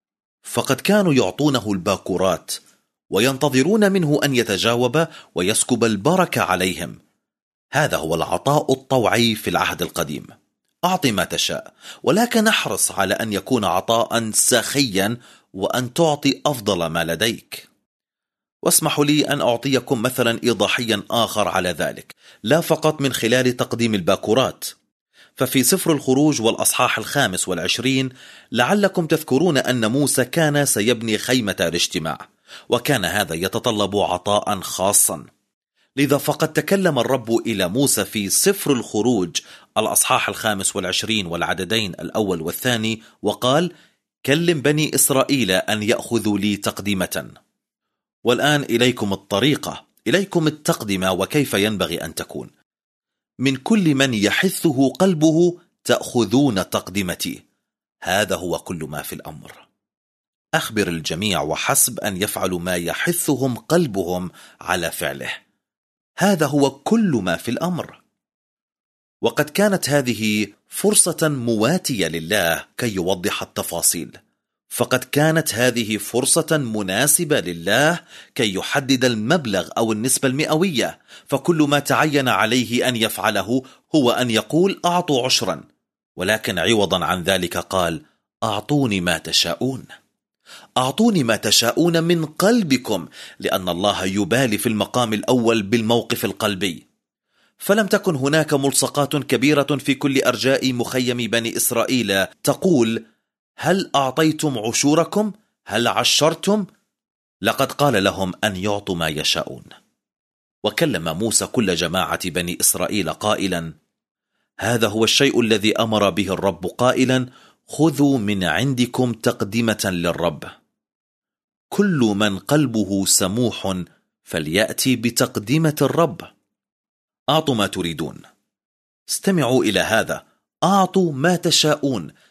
فقد كانوا يعطونه الباكورات وينتظرون منه أن يتجاوب ويسكب البركة عليهم. هذا هو العطاء الطوعي في العهد القديم. أعط ما تشاء، ولكن احرص على أن يكون عطاء سخيا، وأن تعطي أفضل ما لديك. واسمحوا لي أن أعطيكم مثلا إيضاحيا آخر على ذلك، لا فقط من خلال تقديم الباكورات. ففي سفر الخروج والأصحاح الخامس والعشرين لعلكم تذكرون أن موسى كان سيبني خيمة الاجتماع، وكان هذا يتطلب عطاء خاصا. لذا فقد تكلم الرب إلى موسى في سفر الخروج الأصحاح الخامس والعشرين والعددين الأول والثاني، وقال: كلم بني إسرائيل أن يأخذوا لي تقدمة. والآن إليكم الطريقة، إليكم التقدمة وكيف ينبغي أن تكون. من كل من يحثه قلبه تأخذون تقدمتي. هذا هو كل ما في الأمر. أخبر الجميع وحسب أن يفعلوا ما يحثهم قلبهم على فعله. هذا هو كل ما في الأمر. وقد كانت هذه فرصة مواتية لله كي يوضح التفاصيل. فقد كانت هذه فرصة مناسبة لله كي يحدد المبلغ أو النسبة المئوية. فكل ما تعين عليه أن يفعله هو أن يقول: أعطوا عشرا، ولكن عوضا عن ذلك قال: أعطوني ما تشاءون. أعطوني ما تشاءون من قلبكم، لأن الله يبالي في المقام الأول بالموقف القلبي. فلم تكن هناك ملصقات كبيرة في كل أرجاء مخيم بني إسرائيل تقول: هل أعطيتم عشوركم؟ هل عشرتم؟ لقد قال لهم أن يعطوا ما يشاءون. وكلم موسى كل جماعة بني إسرائيل قائلا: هذا هو الشيء الذي أمر به الرب قائلا: خذوا من عندكم تقدمة للرب. كل من قلبه سموح فليأتي بتقدمة الرب. أعطوا ما تريدون. استمعوا إلى هذا: أعطوا ما تشاءون،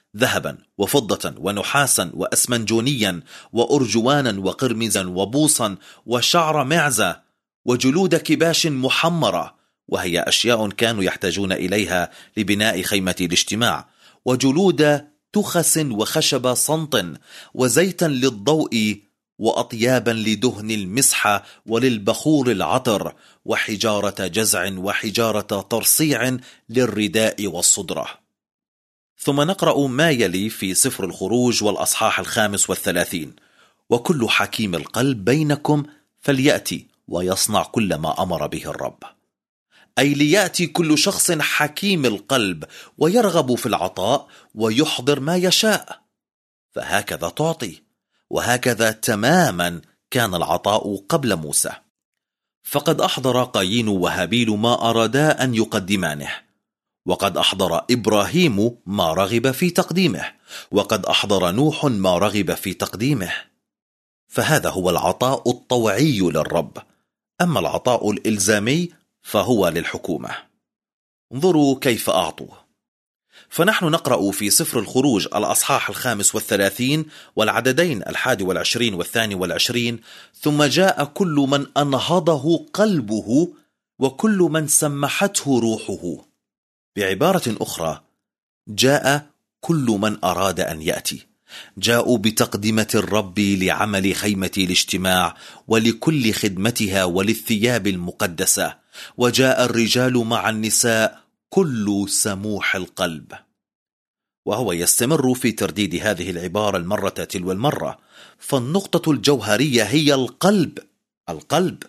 ذهبا وفضة ونحاسا وأسمنجونيا وأرجوانا وقرمزا وبوصا وشعر معزة وجلود كباش محمرة، وهي أشياء كانوا يحتاجون إليها لبناء خيمة الاجتماع، وجلود تخس وخشب صنط وزيتا للضوء وأطيابا لدهن المسحة وللبخور العطر وحجارة جزع وحجارة ترصيع للرداء والصدرة. ثم نقرأ ما يلي في سفر الخروج والأصحاح الخامس والثلاثين: وكل حكيم القلب بينكم فليأتي ويصنع كل ما أمر به الرب. أي ليأتي كل شخص حكيم القلب ويرغب في العطاء ويحضر ما يشاء، فهكذا تعطي. وهكذا تماما كان العطاء قبل موسى، فقد أحضر قايين وهابيل ما أرادا أن يقدمانه، وقد أحضر إبراهيم ما رغب في تقديمه، وقد أحضر نوح ما رغب في تقديمه. فهذا هو العطاء الطوعي للرب. أما العطاء الإلزامي فهو للحكومة. انظروا كيف أعطوا. فنحن نقرأ في سفر الخروج الأصحاح الخامس والثلاثين والعددين الحادي والعشرين والثاني والعشرين: ثم جاء كل من أنهضه قلبه وكل من سمحته روحه. بعبارة أخرى، جاء كل من أراد أن يأتي، جاءوا بتقدمة الرب لعمل خيمة الاجتماع ولكل خدمتها وللثياب المقدسة، وجاء الرجال مع النساء كل سموح القلب. وهو يستمر في ترديد هذه العبارة المرة تلو المرة، فالنقطة الجوهرية هي القلب القلب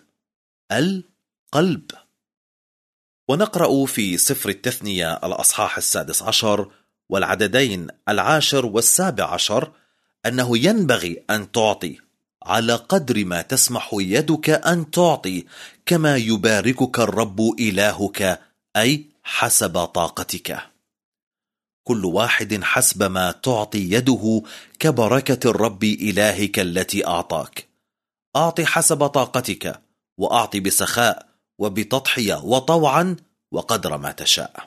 القلب. ونقرأ في سفر التثنية الأصحاح السادس عشر والعددين العاشر والسابع عشر أنه ينبغي أن تعطي على قدر ما تسمح يدك أن تعطي، كما يباركك الرب إلهك، أي حسب طاقتك. كل واحد حسب ما تعطي يده كبركة الرب إلهك التي أعطاك. أعطي حسب طاقتك، وأعطي بسخاء وبتضحية وطوعا وقدر ما تشاء.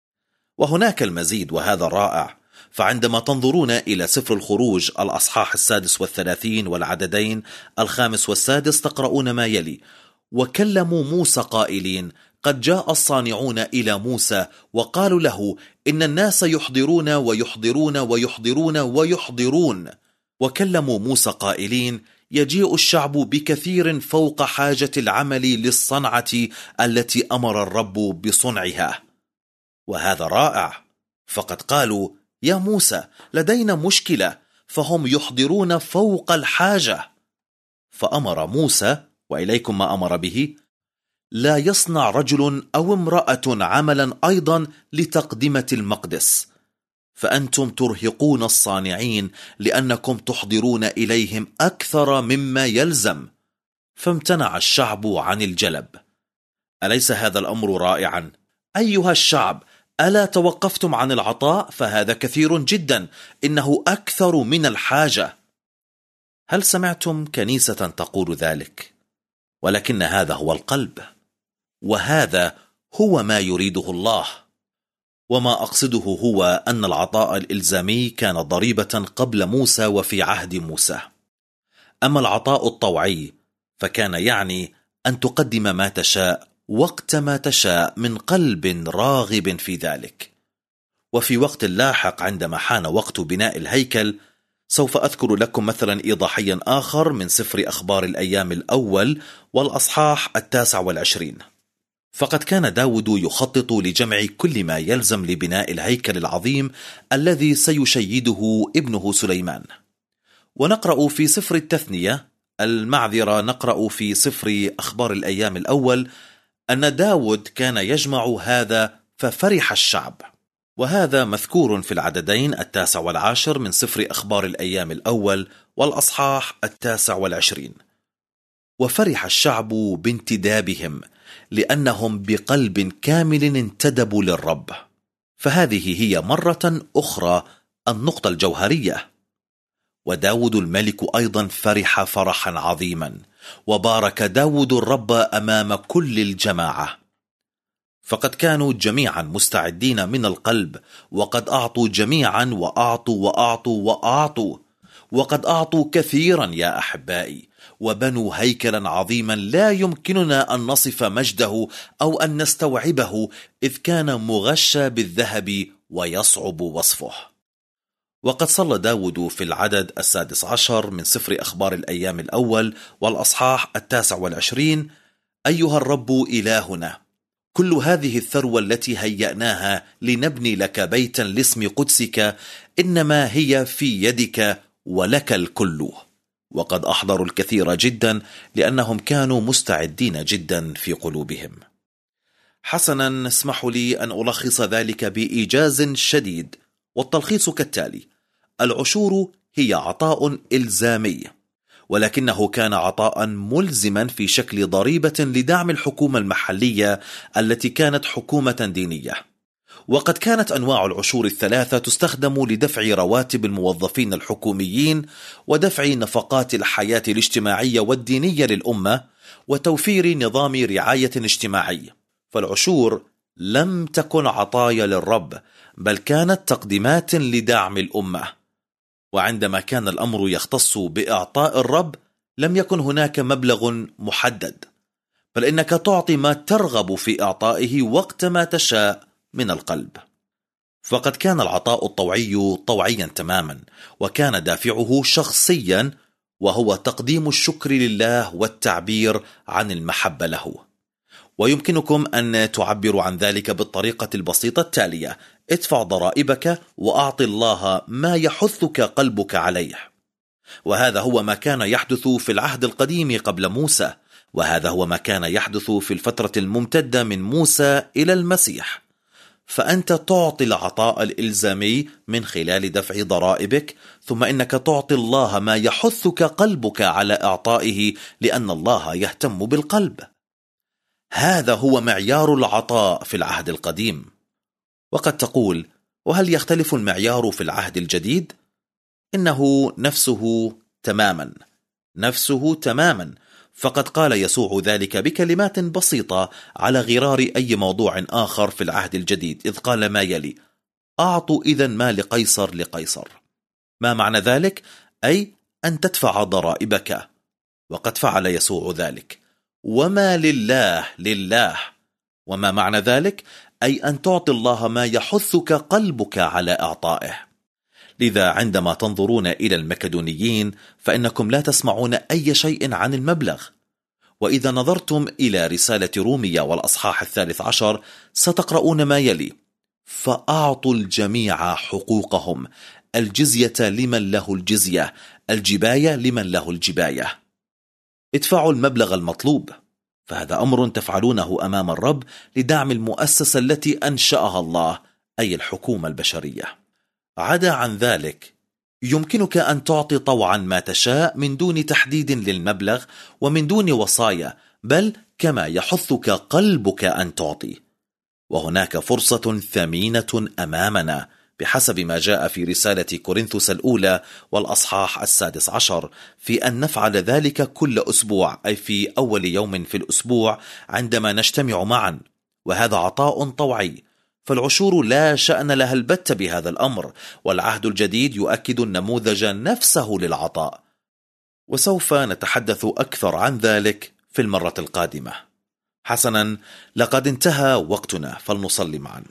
وهناك المزيد وهذا رائع، فعندما تنظرون إلى سفر الخروج الأصحاح السادس والثلاثين والعددين الخامس والسادس تقرؤون ما يلي: وكلموا موسى قائلين: قد جاء الصانعون إلى موسى وقالوا له إن الناس يحضرون ويحضرون ويحضرون ويحضرون. وكلموا موسى قائلين: يجيء الشعب بكثير فوق حاجة العمل للصنعة التي أمر الرب بصنعها. وهذا رائع، فقد قالوا: يا موسى، لدينا مشكلة، فهم يحضرون فوق الحاجة. فأمر موسى، وإليكم ما أمر به: لا يصنع رجل أو امرأة عملا أيضا لتقدمة المقدس، فأنتم ترهقون الصانعين لأنكم تحضرون إليهم أكثر مما يلزم. فامتنع الشعب عن الجلب. أليس هذا الأمر رائعا؟ أيها الشعب، ألا توقفتم عن العطاء؟ فهذا كثير جدا، إنه أكثر من الحاجة. هل سمعتم كنيسة تقول ذلك؟ ولكن هذا هو القلب، وهذا هو ما يريده الله. وما أقصده هو أن العطاء الإلزامي كان ضريبة قبل موسى وفي عهد موسى. أما العطاء الطوعي فكان يعني أن تقدم ما تشاء وقت ما تشاء من قلب راغب في ذلك. وفي وقت لاحق عندما حان وقت بناء الهيكل سوف أذكر لكم مثلا إيضاحيا آخر من سفر أخبار الأيام الأول والأصحاح التاسع والعشرين. فقد كان داود يخطط لجمع كل ما يلزم لبناء الهيكل العظيم الذي سيشيده ابنه سليمان. ونقرأ في سفر التثنية المعذرة نقرأ في سفر أخبار الأيام الأول أن داود كان يجمع هذا ففرح الشعب، وهذا مذكور في العددين التاسع والعاشر من سفر أخبار الأيام الأول والأصحاح التاسع والعشرين. وفرح الشعب بانتدابهم لأنهم بقلب كامل انتدبوا للرب. فهذه هي مرة أخرى النقطة الجوهرية. وداود الملك أيضا فرح فرحا عظيما، وبارك داود الرب أمام كل الجماعة. فقد كانوا جميعا مستعدين من القلب، وقد أعطوا جميعا وأعطوا وأعطوا وأعطوا، وقد أعطوا كثيرا يا أحبائي، وبنوا هيكلا عظيما لا يمكننا أن نصف مجده أو أن نستوعبه، إذ كان مغشى بالذهب ويصعب وصفه. وقد صلى داود في العدد السادس عشر من سفر أخبار الأيام الأول والأصحاح التاسع والعشرين: أيها الرب إلهنا، كل هذه الثروة التي هيأناها لنبني لك بيتا لاسم قدسك إنما هي في يدك ولك الكل. وقد أحضروا الكثير جدا لأنهم كانوا مستعدين جدا في قلوبهم. حسنا، اسمحوا لي أن ألخص ذلك بإيجاز شديد، والتلخيص كالتالي: العشور هي عطاء إلزامي، ولكنه كان عطاء ملزما في شكل ضريبة لدعم الحكومة المحلية التي كانت حكومة دينية. وقد كانت أنواع العشور الثلاثة تستخدم لدفع رواتب الموظفين الحكوميين، ودفع نفقات الحياة الاجتماعية والدينية للأمة، وتوفير نظام رعاية اجتماعي. فالعشور لم تكن عطايا للرب، بل كانت تقديمات لدعم الأمة. وعندما كان الأمر يختص بإعطاء الرب لم يكن هناك مبلغ محدد، بل إنك تعطي ما ترغب في إعطائه وقت ما تشاء من القلب. فقد كان العطاء الطوعي طوعيا تماما، وكان دافعه شخصيا، وهو تقديم الشكر لله والتعبير عن المحبة له. ويمكنكم أن تعبروا عن ذلك بالطريقة البسيطة التالية: ادفع ضرائبك وأعط الله ما يحثك قلبك عليه. وهذا هو ما كان يحدث في العهد القديم قبل موسى، وهذا هو ما كان يحدث في الفترة الممتدة من موسى إلى المسيح. فأنت تعطي العطاء الإلزامي من خلال دفع ضرائبك، ثم إنك تعطي الله ما يحثك قلبك على إعطائه، لأن الله يهتم بالقلب. هذا هو معيار العطاء في العهد القديم. وقد تقول: وهل يختلف المعيار في العهد الجديد؟ إنه نفسه تماما نفسه تماما فقد قال يسوع ذلك بكلمات بسيطة على غرار أي موضوع آخر في العهد الجديد، إذ قال ما يلي: أعطوا إذن ما لقيصر لقيصر. ما معنى ذلك؟ أي أن تدفع ضرائبك، وقد فعل يسوع ذلك. وما لله لله. وما معنى ذلك؟ أي أن تعطي الله ما يحثك قلبك على إعطائه. لذا عندما تنظرون إلى المكدونيين فإنكم لا تسمعون أي شيء عن المبلغ. وإذا نظرتم إلى رسالة رومية والأصحاح الثالث عشر ستقرؤون ما يلي: فأعطوا الجميع حقوقهم، الجزية لمن له الجزية، الجباية لمن له الجباية. ادفعوا المبلغ المطلوب، فهذا أمر تفعلونه أمام الرب لدعم المؤسسة التي أنشأها الله، أي الحكومة البشرية. عدا عن ذلك يمكنك أن تعطي طوعا ما تشاء من دون تحديد للمبلغ ومن دون وصايا، بل كما يحثك قلبك أن تعطي. وهناك فرصة ثمينة أمامنا بحسب ما جاء في رسالة كورنثوس الأولى والأصحاح السادس عشر في أن نفعل ذلك كل أسبوع، أي في أول يوم في الأسبوع عندما نجتمع معا، وهذا عطاء طوعي. فالعشور لا شأن لها البت بهذا الأمر، والعهد الجديد يؤكد النموذج نفسه للعطاء، وسوف نتحدث أكثر عن ذلك في المرة القادمة. حسنا، لقد انتهى وقتنا، فلنصلي معا.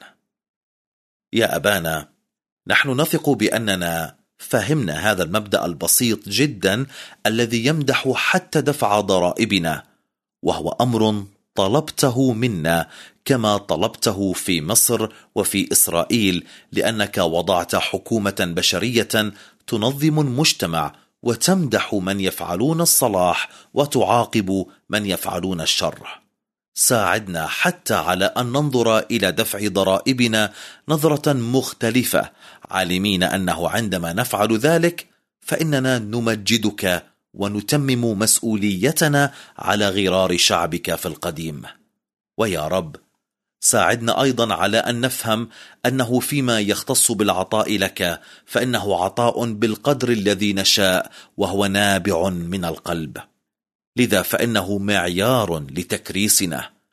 يا أبانا، نحن نثق بأننا فهمنا هذا المبدأ البسيط جدا الذي يمدح حتى دفع ضرائبنا، وهو أمر طلبته منا كما طلبته في مصر وفي إسرائيل، لأنك وضعت حكومة بشرية تنظم المجتمع وتمدح من يفعلون الصلاح وتعاقب من يفعلون الشر. ساعدنا حتى على أن ننظر إلى دفع ضرائبنا نظرة مختلفة، عالمين أنه عندما نفعل ذلك فإننا نمجدك ونتمم مسؤوليتنا على غرار شعبك في القديم. ويا رب، ساعدنا أيضا على أن نفهم أنه فيما يختص بالعطاء لك فإنه عطاء بالقدر الذي نشاء، وهو نابع من القلب. لذا فإنه معيار لتكريسنا.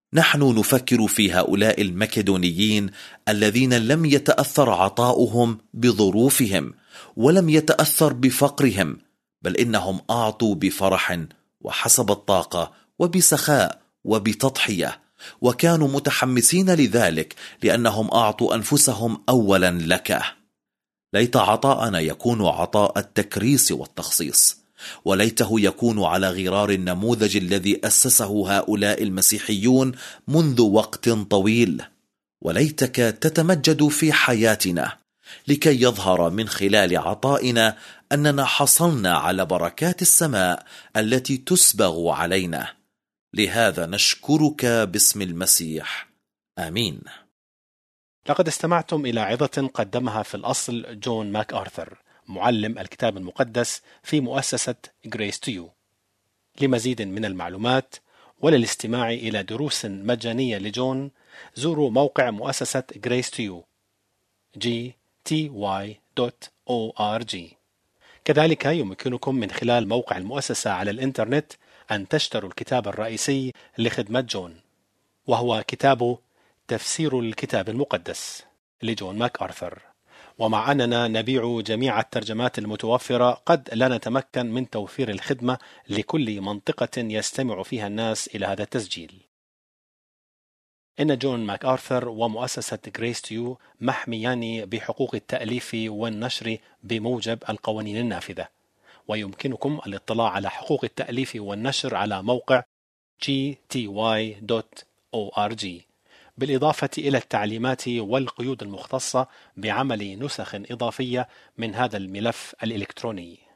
نحن نفكر في هؤلاء المكدونيين الذين لم يتأثر عطاؤهم بظروفهم ولم يتأثر بفقرهم، بل إنهم أعطوا بفرح وحسب الطاقة وبسخاء وبتضحية، وكانوا متحمسين لذلك لأنهم أعطوا أنفسهم أولا لك. ليت عطاءنا يكون عطاء التكريس والتخصيص، وليته يكون على غرار النموذج الذي أسسه هؤلاء المسيحيون منذ وقت طويل. وليتك تتمجد في حياتنا لكي يظهر من خلال عطائنا أننا حصلنا على بركات السماء التي تسبغ علينا. لهذا نشكرك باسم المسيح، آمين. لقد استمعتم إلى عظة قدمها في الأصل جون ماك آرثر، معلم الكتاب المقدس في مؤسسة Grace to You. لمزيد من المعلومات وللاستماع إلى دروس مجانية لجون، زوروا موقع مؤسسة Grace to You جي تي واي دوت أو آر جي. كذلك يمكنكم من خلال موقع المؤسسة على الإنترنت أن تشتروا الكتاب الرئيسي لخدمة جون، وهو كتاب تفسير الكتاب المقدس لجون ماك آرثر. ومع أننا نبيع جميع الترجمات المتوفرة، قد لا نتمكن من توفير الخدمة لكل منطقة يستمع فيها الناس إلى هذا التسجيل. إن جون ماك آرثر ومؤسسة Grace to You محميان بحقوق التأليف والنشر بموجب القوانين النافذة، ويمكنكم الاطلاع على حقوق التأليف والنشر على موقع جي تي واي دوت أو آر جي، بالإضافة إلى التعليمات والقيود المختصة بعمل نسخ إضافية من هذا الملف الإلكتروني.